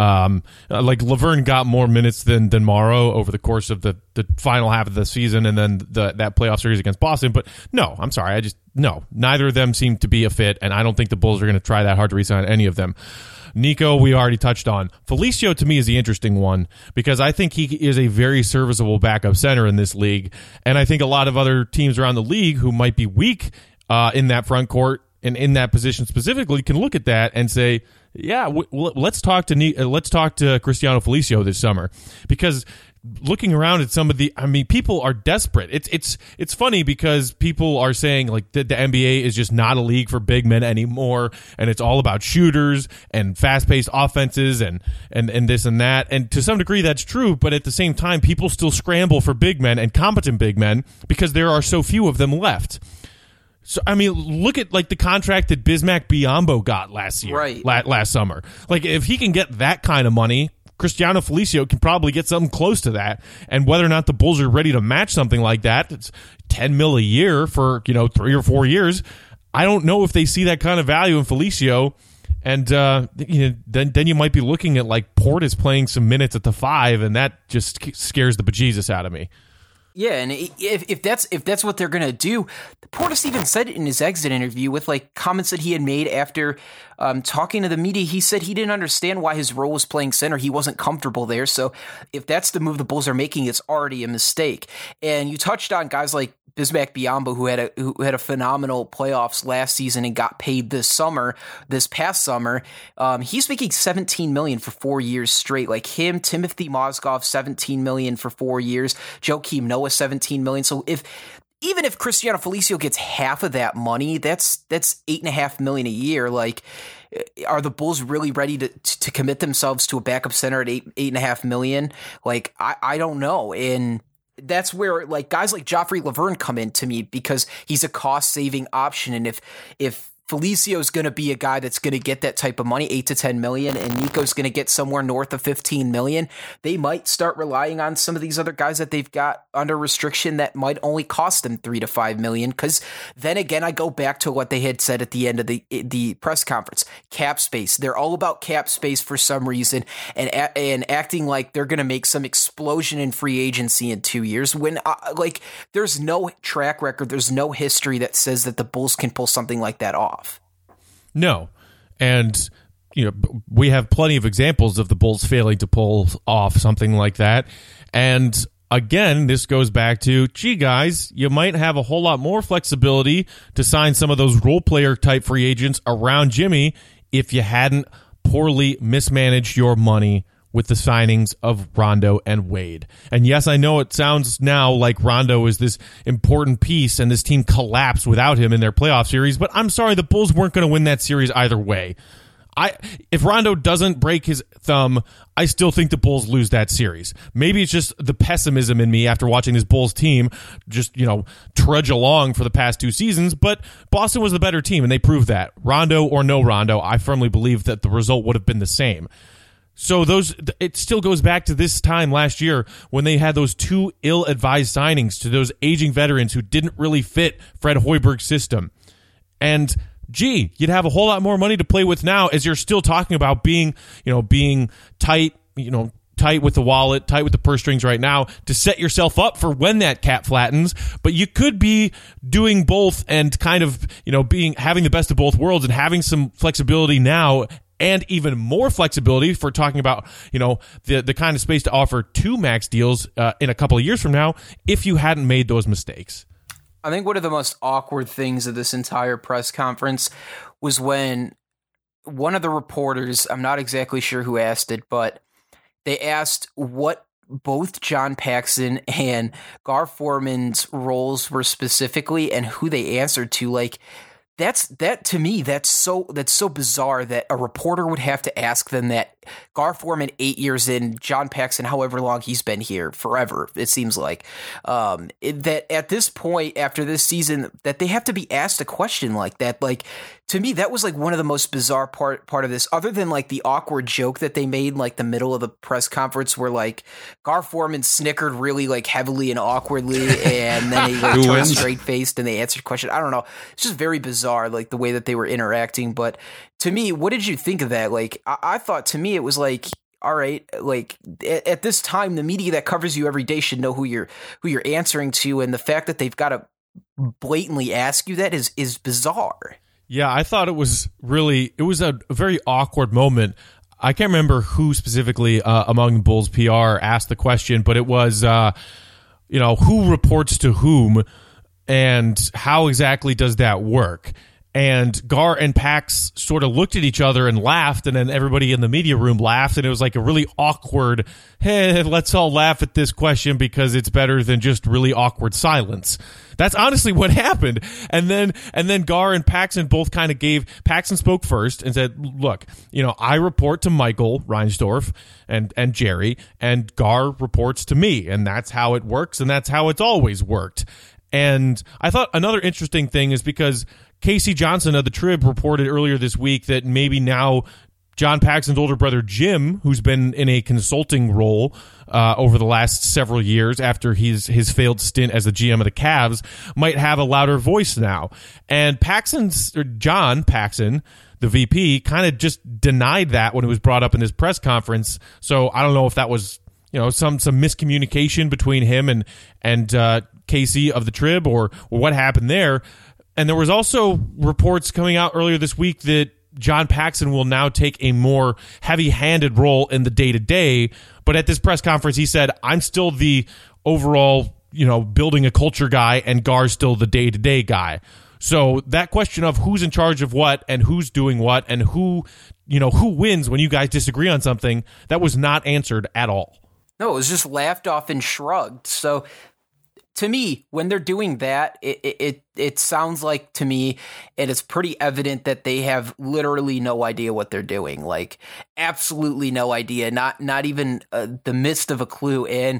Like Laverne got more minutes than Morrow over the course of the final half of the season, and then that playoff series against Boston. But no, I'm sorry, neither of them seem to be a fit, and I don't think the Bulls are going to try that hard to re-sign any of them. Nico, we already touched on. Felicio, to me, is the interesting one because I think he is a very serviceable backup center in this league, and I think a lot of other teams around the league who might be weak in that front court and in that position specifically can look at that and say, yeah, let's talk to Cristiano Felicio this summer, because looking around at some of people are desperate. It's funny because people are saying like the NBA is just not a league for big men anymore, and it's all about shooters and fast-paced offenses and this and that. And to some degree that's true, but at the same time people still scramble for big men and competent big men because there are so few of them left. So, I mean, look at like the contract that Bismack Biyombo got last year, right? Last summer. Like if he can get that kind of money, Cristiano Felicio can probably get something close to that. And whether or not the Bulls are ready to match something like that, it's $10 million a year for 3 or 4 years. I don't know if they see that kind of value in Felicio. And then you might be looking at like Portis playing some minutes at the 5, and that just scares the bejesus out of me. Yeah, and if that's what they're gonna do, Portis even said it in his exit interview with like comments that he had made after talking to the media. He said he didn't understand why his role was playing center. He wasn't comfortable there. So if that's the move the Bulls are making, it's already a mistake. And you touched on guys like Bismack Biyombo, who had a phenomenal playoffs last season and got paid this past summer. He's making $17 million for 4 years straight. Like him, Timothy Mozgov, $17 million for 4 years. Joakim Noah, $17 million. So even if Cristiano Felicio gets half of that money, that's $8.5 million a year. Like, are the Bulls really ready to commit themselves to a backup center at $8.5 million? Like, I don't know. And that's where like guys like Joffrey Laverne come in to me, because he's a cost saving option. And if Felicio's going to be a guy that's going to get that type of money, $8 to $10 million, and Nico's going to get somewhere north of $15 million, they might start relying on some of these other guys that they've got under restriction that might only cost them $3 to $5 million. Because then again, I go back to what they had said at the end of the press conference: cap space. They're all about cap space for some reason, and acting like they're going to make some explosion in free agency in 2 years when there's no track record, there's no history that says that the Bulls can pull something like that off. No. And, we have plenty of examples of the Bulls failing to pull off something like that. And again, this goes back to, gee, guys, you might have a whole lot more flexibility to sign some of those role player type free agents around Jimmy if you hadn't poorly mismanaged your money with the signings of Rondo and Wade. And yes, I know it sounds now like Rondo is this important piece and this team collapsed without him in their playoff series, but I'm sorry, the Bulls weren't going to win that series either way. If Rondo doesn't break his thumb, I still think the Bulls lose that series. Maybe it's just the pessimism in me after watching this Bulls team just, trudge along for the past 2 seasons, but Boston was the better team, and they proved that. Rondo or no Rondo, I firmly believe that the result would have been the same. So it still goes back to this time last year when they had those 2 ill-advised signings to those aging veterans who didn't really fit Fred Hoiberg's system. And gee, you'd have a whole lot more money to play with now, as you're still talking about being tight, tight with the wallet, tight with the purse strings right now to set yourself up for when that cap flattens. But you could be doing both and kind of, having the best of both worlds and having some flexibility now, and even more flexibility for talking about, the kind of space to offer 2 max deals in a couple of years from now if you hadn't made those mistakes. I think one of the most awkward things of this entire press conference was when one of the reporters, I'm not exactly sure who asked it, but they asked what both John Paxson and Gar Forman's roles were specifically and who they answered to. Like, that to me, that's so bizarre that a reporter would have to ask them that. Gar Forman 8 years in, John Paxson however long he's been here, forever it seems like, that at this point after this season that they have to be asked a question like that. Like, to me, that was like one of the most bizarre part of this, other than like the awkward joke that they made in like the middle of the press conference where like Gar Forman snickered really like heavily and awkwardly, and then he like turned straight faced and they answered a question. I don't know. It's just very bizarre, like the way that they were interacting. But to me, what did you think of that? Like, I thought, to me, it was like, all right, like at this time, the media that covers you every day should know who you're answering to, and the fact that they've got to blatantly ask you that is bizarre. Yeah, I thought it was a very awkward moment. I can't remember who specifically among Bulls PR asked the question, but it was, who reports to whom and how exactly does that work? And Gar and Pax sort of looked at each other and laughed, and then everybody in the media room laughed, and it was like a really awkward, hey, let's all laugh at this question because it's better than just really awkward silence. That's honestly what happened. And then Gar and Paxson both kind of Paxson spoke first and said, look, I report to Michael Reinsdorf and Jerry, and Gar reports to me, and that's how it works, and that's how it's always worked. And I thought another interesting thing is because Casey Johnson of the Trib reported earlier this week that maybe now John Paxson's older brother Jim, who's been in a consulting role over the last several years after his failed stint as the GM of the Cavs, might have a louder voice now. And John Paxson, the VP, kind of just denied that when it was brought up in his press conference. So I don't know if that was some miscommunication between him and Casey of the Trib or what happened there. And there was also reports coming out earlier this week that John Paxson will now take a more heavy-handed role in the day-to-day. But at this press conference, he said, I'm still the overall, building a culture guy, and Gar's still the day-to-day guy. So that question of who's in charge of what and who's doing what and who wins when you guys disagree on something, that was not answered at all. No, it was just laughed off and shrugged. So to me, when they're doing that, it sounds like to me, and it's pretty evident that they have literally no idea what they're doing. Like, absolutely no idea, not even the midst of a clue. And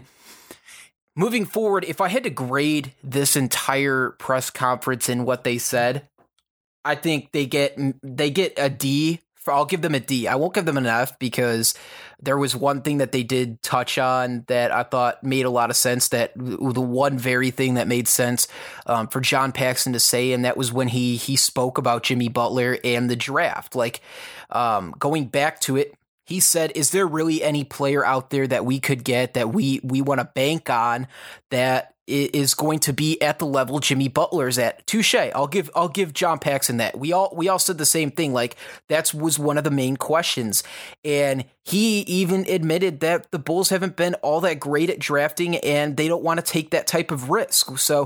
moving forward, if I had to grade this entire press conference and what they said, I think they get a D. I'll give them a D. I won't give them an F because there was one thing that they did touch on that I thought made a lot of sense, that the one very thing that made sense for John Paxson to say, and that was when he spoke about Jimmy Butler and the draft. Like, going back to it, he said, is there really any player out there that we could get that we want to bank on that is going to be at the level Jimmy Butler's at? Touche. I'll give John Paxson that. We all said the same thing. Like, that was one of the main questions. And he even admitted that the Bulls haven't been all that great at drafting and they don't want to take that type of risk. So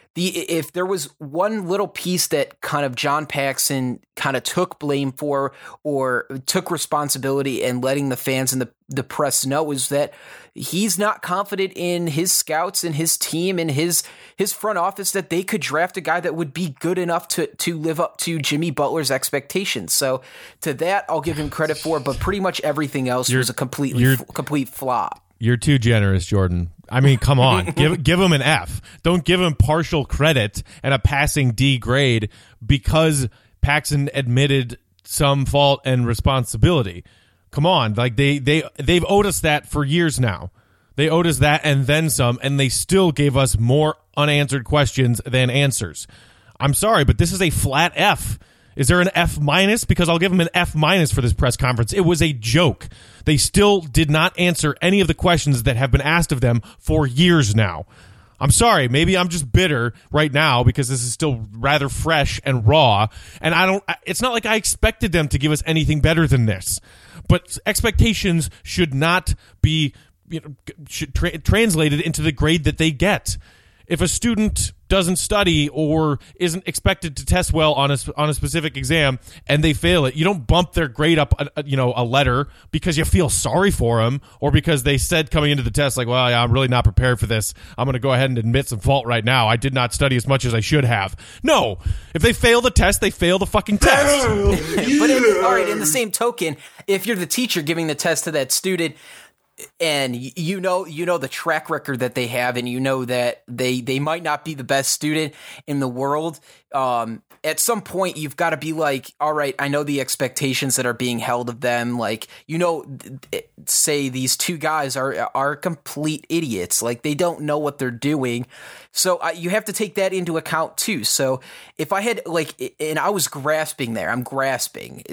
if there was one little piece that kind of John Paxson kind of took blame for or took responsibility and letting the fans and the press know, is that he's not confident in his scouts and his team and his front office that they could draft a guy that would be good enough to live up to Jimmy Butler's expectations. So to that, I'll give him credit for, but pretty much everything else was a complete flop. You're too generous, Jordan. I mean, come on. give him an F. Don't give him partial credit and a passing D grade because Paxson admitted some fault and responsibility. Come on. Like, they've owed us that for years now. They owed us that and then some, and they still gave us more unanswered questions than answers. I'm sorry, but this is a flat F. Is there an F minus? Because I'll give them an F minus for this press conference. It was a joke. They still did not answer any of the questions that have been asked of them for years now. I'm sorry. Maybe I'm just bitter right now because this is still rather fresh and raw. And it's not like I expected them to give us anything better than this. But expectations should not be translated into the grade that they get. if a student doesn't study or isn't expected to test well on a specific exam and they fail it, you don't bump their grade up a letter because you feel sorry for them or because they said coming into the test like, well, yeah, I'm really not prepared for this. I'm going to go ahead and admit some fault right now. I did not study as much as I should have. No, if they fail the test, they fail the fucking test. All right, in the same token, if you're the teacher giving the test to that student, and you know the track record that they have, and you know that they might not be the best student in the world, at some point you've got to be like, all right, I know the expectations that are being held of them. Like, say these two guys are complete idiots. Like, they don't know what they're doing. So you have to take that into account too. So if I had and I was grasping there, I'm grasping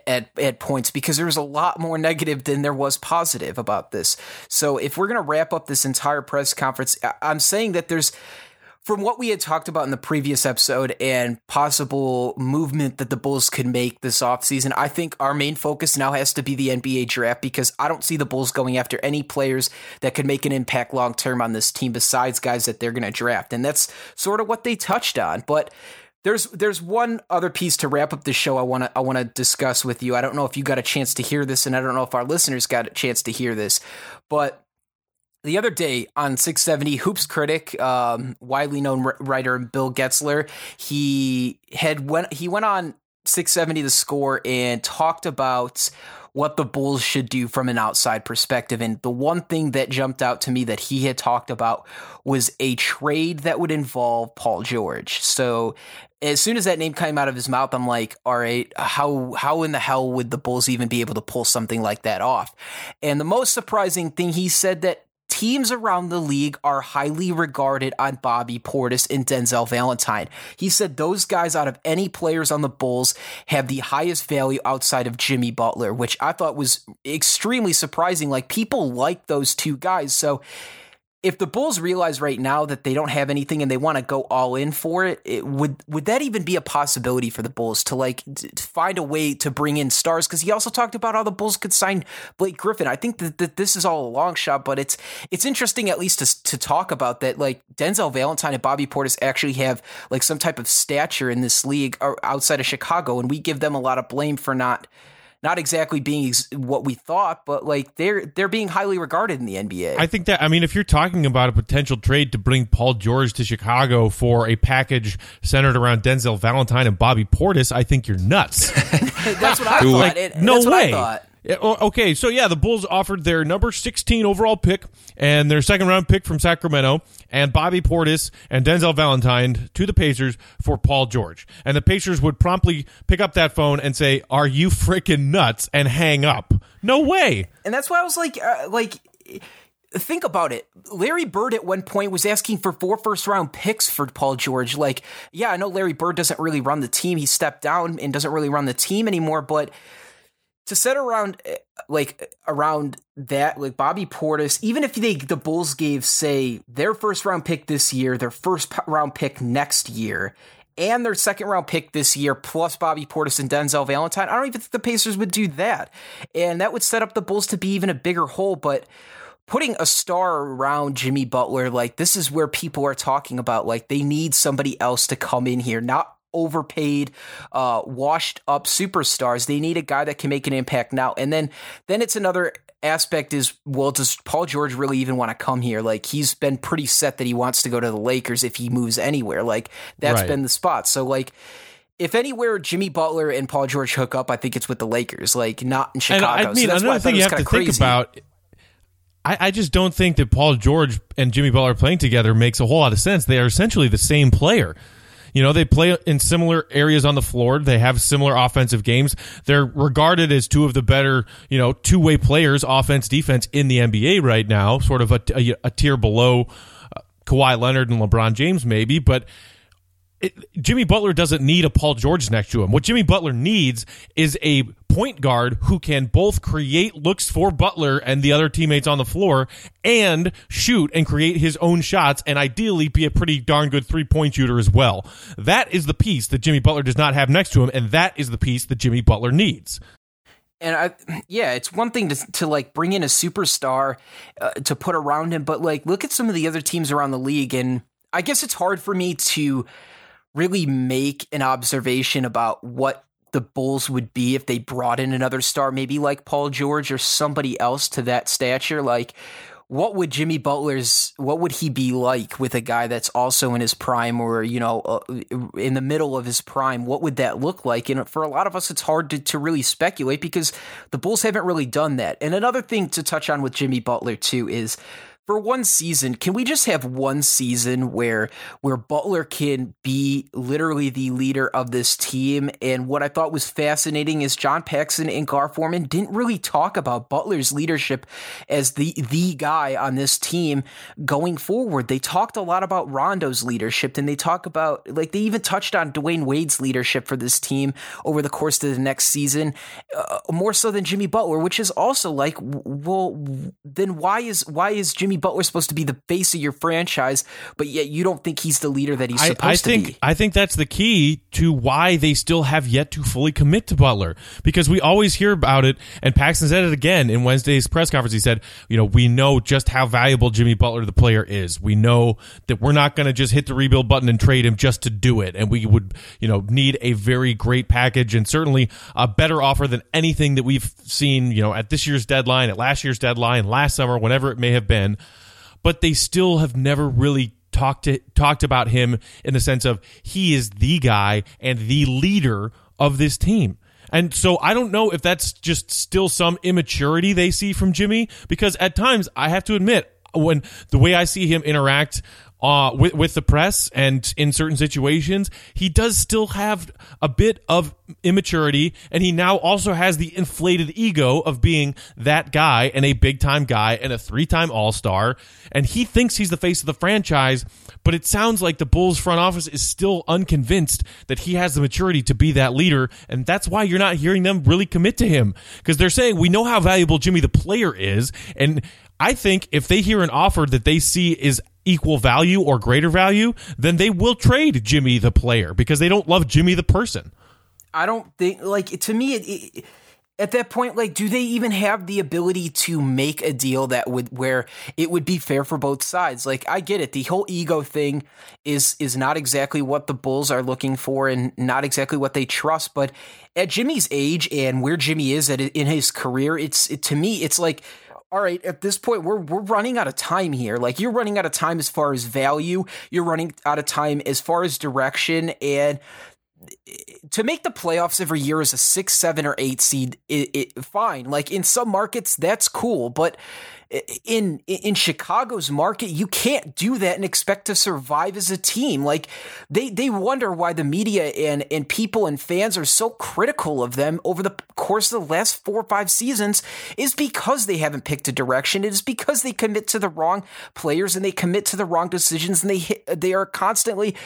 at points because there was a lot more negative than there was positive about this. So if we're going to wrap up this entire press conference, I'm saying that there's, from what we had talked about in the previous episode and possible movement that the Bulls could make this offseason, I think our main focus now has to be the NBA draft, because I don't see the Bulls going after any players that could make an impact long-term on this team besides guys that they're going to draft. And that's sort of what they touched on. But there's one other piece to wrap up the show I want to discuss with you. I don't know if you got a chance to hear this, and I don't know if our listeners got a chance to hear this, but the other day on 670, Hoops critic, widely known writer Bill Getzler, he went on 670 The Score and talked about what the Bulls should do from an outside perspective. And the one thing that jumped out to me that he had talked about was a trade that would involve Paul George. So as soon as that name came out of his mouth, I'm like, all right, how in the hell would the Bulls even be able to pull something like that off? And the most surprising thing, he said that teams around the league are highly regarded on Bobby Portis and Denzel Valentine. He said those guys, out of any players on the Bulls, have the highest value outside of Jimmy Butler, which I thought was extremely surprising. Like, people like those two guys. So if the Bulls realize right now that they don't have anything and they want to go all in for it, would that even be a possibility for the Bulls to find a way to bring in stars? Because he also talked about how the Bulls could sign Blake Griffin. I think that this is all a long shot, but it's interesting at least to talk about that. Like, Denzel Valentine and Bobby Portis actually have like some type of stature in this league outside of Chicago, and we give them a lot of blame for not exactly being what we thought, but like they're being highly regarded in the NBA. I think that, I mean, if you're talking about a potential trade to bring Paul George to Chicago for a package centered around Denzel Valentine and Bobby Portis, I think you're nuts. That's what I thought. No way. What I thought. Okay, so yeah, the Bulls offered their number 16 overall pick and their second round pick from Sacramento and Bobby Portis and Denzel Valentine to the Pacers for Paul George. And the Pacers would promptly pick up that phone and say, "Are you freaking nuts?" and hang up. No way. And that's why I was like, think about it. Larry Bird at one point was asking for 4 first-round picks for Paul George. Like, yeah, I know Larry Bird doesn't really run the team. He stepped down and doesn't really run the team anymore, but to set around that, like Bobby Portis, even if the Bulls gave, say, their first-round pick this year, their first-round pick next year, and their second-round pick this year, plus Bobby Portis and Denzel Valentine, I don't even think the Pacers would do that. And that would set up the Bulls to be even a bigger hole, but putting a star around Jimmy Butler, like, this is where people are talking about, like, they need somebody else to come in here, not overpaid, washed up superstars. They need a guy that can make an impact now. And then it's another aspect is, well, does Paul George really even want to come here? Like, he's been pretty set that he wants to go to the Lakers if he moves anywhere. Like, that's been the spot. So, like, if anywhere Jimmy Butler and Paul George hook up, I think it's with the Lakers, like, not in Chicago. And I mean, so that's another thing you have to think about, I just don't think that Paul George and Jimmy Butler playing together makes a whole lot of sense. They are essentially the same player. You know, they play in similar areas on the floor. They have similar offensive games. They're regarded as two of the better, two-way players, offense, defense, in the NBA right now, sort of a tier below Kawhi Leonard and LeBron James maybe, but Jimmy Butler doesn't need a Paul George next to him. What Jimmy Butler needs is a point guard who can both create looks for Butler and the other teammates on the floor and shoot and create his own shots and ideally be a pretty darn good three-point shooter as well. That is the piece that Jimmy Butler does not have next to him, and that is the piece that Jimmy Butler needs. And it's one thing to like bring in a superstar to put around him, but like look at some of the other teams around the league, and I guess it's hard for me to really make an observation about what the Bulls would be if they brought in another star, maybe like Paul George or somebody else to that stature. Like, what would Jimmy what would he be like with a guy that's also in his prime or, in the middle of his prime? What would that look like? And for a lot of us, it's hard to really speculate because the Bulls haven't really done that. And another thing to touch on with Jimmy Butler too is, for one season, can we just have one season where Butler can be literally the leader of this team? And what I thought was fascinating is John Paxson and Gar Forman didn't really talk about Butler's leadership as the guy on this team going forward. They talked a lot about Rondo's leadership, and they talk about, like, they even touched on Dwayne Wade's leadership for this team over the course of the next season, more so than Jimmy Butler, which is also like, well, then why is Jimmy Butler supposed to be the face of your franchise, but yet you don't think he's the leader that he's supposed to be? I think that's the key to why they still have yet to fully commit to Butler, because we always hear about it, and Paxson said it again in Wednesday's press conference. He said, we know just how valuable Jimmy Butler, the player, is. We know that we're not going to just hit the rebuild button and trade him just to do it, and we would, need a very great package and certainly a better offer than anything that we've seen, at this year's deadline, at last year's deadline, last summer, whenever it may have been. But they still have never really talked about him in the sense of he is the guy and the leader of this team. And so I don't know if that's just still some immaturity they see from Jimmy, because at times, I have to admit, when the way I see him interact with the press and in certain situations, he does still have a bit of immaturity, and he now also has the inflated ego of being that guy and a big-time guy and a 3-time All-Star, and he thinks he's the face of the franchise, but it sounds like the Bulls front office is still unconvinced that he has the maturity to be that leader, and that's why you're not hearing them really commit to him, because they're saying, we know how valuable Jimmy the player is, and I think if they hear an offer that they see is equal value or greater value, then they will trade Jimmy the player, because they don't love Jimmy the person. I don't think, to me, at that point, do they even have the ability to make a deal where it would be fair for both sides? I get it. The whole ego thing is not exactly what the Bulls are looking for and not exactly what they trust. But at Jimmy's age and where Jimmy is in his career, to me, it's like, all right, at this point, we're running out of time here. You're running out of time as far as value. You're running out of time as far as direction. And to make the playoffs every year as a 6, 7, or 8 seed, fine. In some markets, that's cool. But in Chicago's market, you can't do that and expect to survive as a team. They wonder why the media and people and fans are so critical of them over the course of the last 4 or 5 seasons, is because they haven't picked a direction. It is because they commit to the wrong players and they commit to the wrong decisions, and they are constantly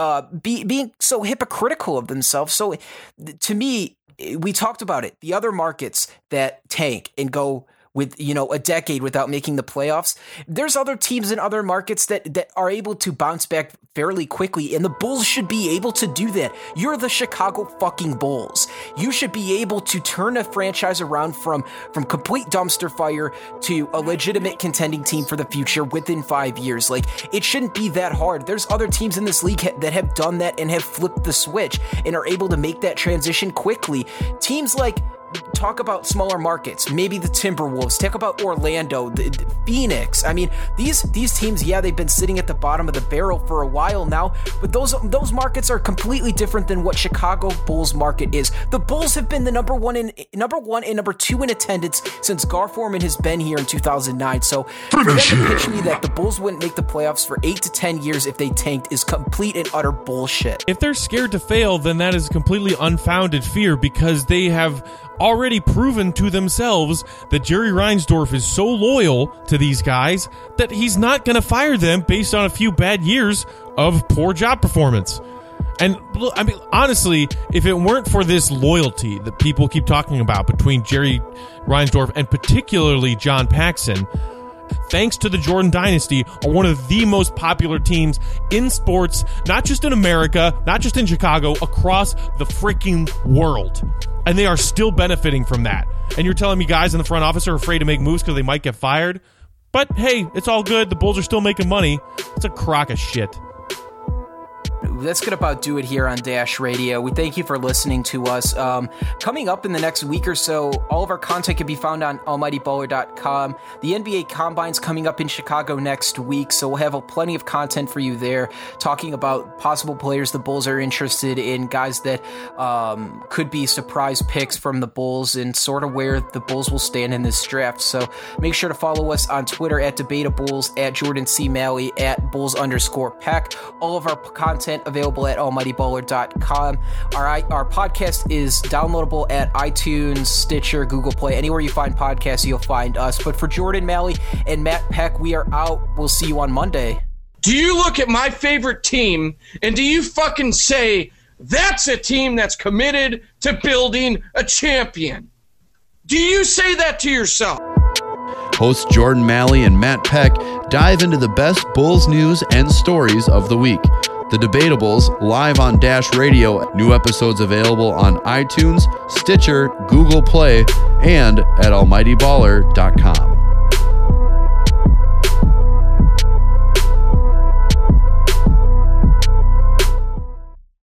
being so hypocritical of themselves. So to me, we talked about it. The other markets that tank and go with, a decade without making the playoffs, there's other teams in other markets that are able to bounce back fairly quickly, and the Bulls should be able to do that. You're the Chicago fucking Bulls. You should be able to turn a franchise around from complete dumpster fire to a legitimate contending team for the future within 5 years. It shouldn't be that hard. There's other teams in this league that have done that and have flipped the switch and are able to make that transition quickly. Teams talk about smaller markets, maybe the Timberwolves, talk about Orlando, the Phoenix. I mean, these teams, they've been sitting at the bottom of the barrel for a while now, but those markets are completely different than what Chicago Bulls market is. The Bulls have been the number one and number 2 in attendance since Gar Forman has been here in 2009. So for them to pitch me that the Bulls wouldn't make the playoffs for 8 to 10 years if they tanked is complete and utter bullshit. If they're scared to fail, then that is completely unfounded fear, because they have already proven to themselves that Jerry Reinsdorf is so loyal to these guys that he's not going to fire them based on a few bad years of poor job performance. And I mean, honestly, if it weren't for this loyalty that people keep talking about between Jerry Reinsdorf and particularly John Paxson, thanks to the Jordan Dynasty, are one of the most popular teams in sports, not just in America, not just in Chicago, across the freaking world. And they are still benefiting from that. And you're telling me guys in the front office are afraid to make moves because they might get fired? But hey, it's all good. The Bulls are still making money. It's a crock of shit. that's going to about do it here on Dash Radio. We thank you for listening to us. Coming up in the next week or so, all of our content can be found on almightyballer.com. The NBA Combine's coming up in Chicago next week, so we'll have plenty of content for you there, talking about possible players the Bulls are interested in, guys that could be surprise picks from the Bulls, and sort of where the Bulls will stand in this draft. So make sure to follow us on Twitter at Debatabulls, at Jordan C. Malley, at Bulls_Peck. All of our content available at almightyballer.com. Our podcast is downloadable at iTunes, Stitcher, Google Play. Anywhere you find podcasts, you'll find us. But for Jordan Malley and Matt Peck, we are out. We'll see you on Monday. Do you look at my favorite team and do you fucking say, that's a team that's committed to building a champion? Do you say that to yourself? Hosts Jordan Malley and Matt Peck dive into the best Bulls news and stories of the week. The Debatables, live on Dash Radio. New episodes available on iTunes, Stitcher, Google Play, and at almightyballer.com.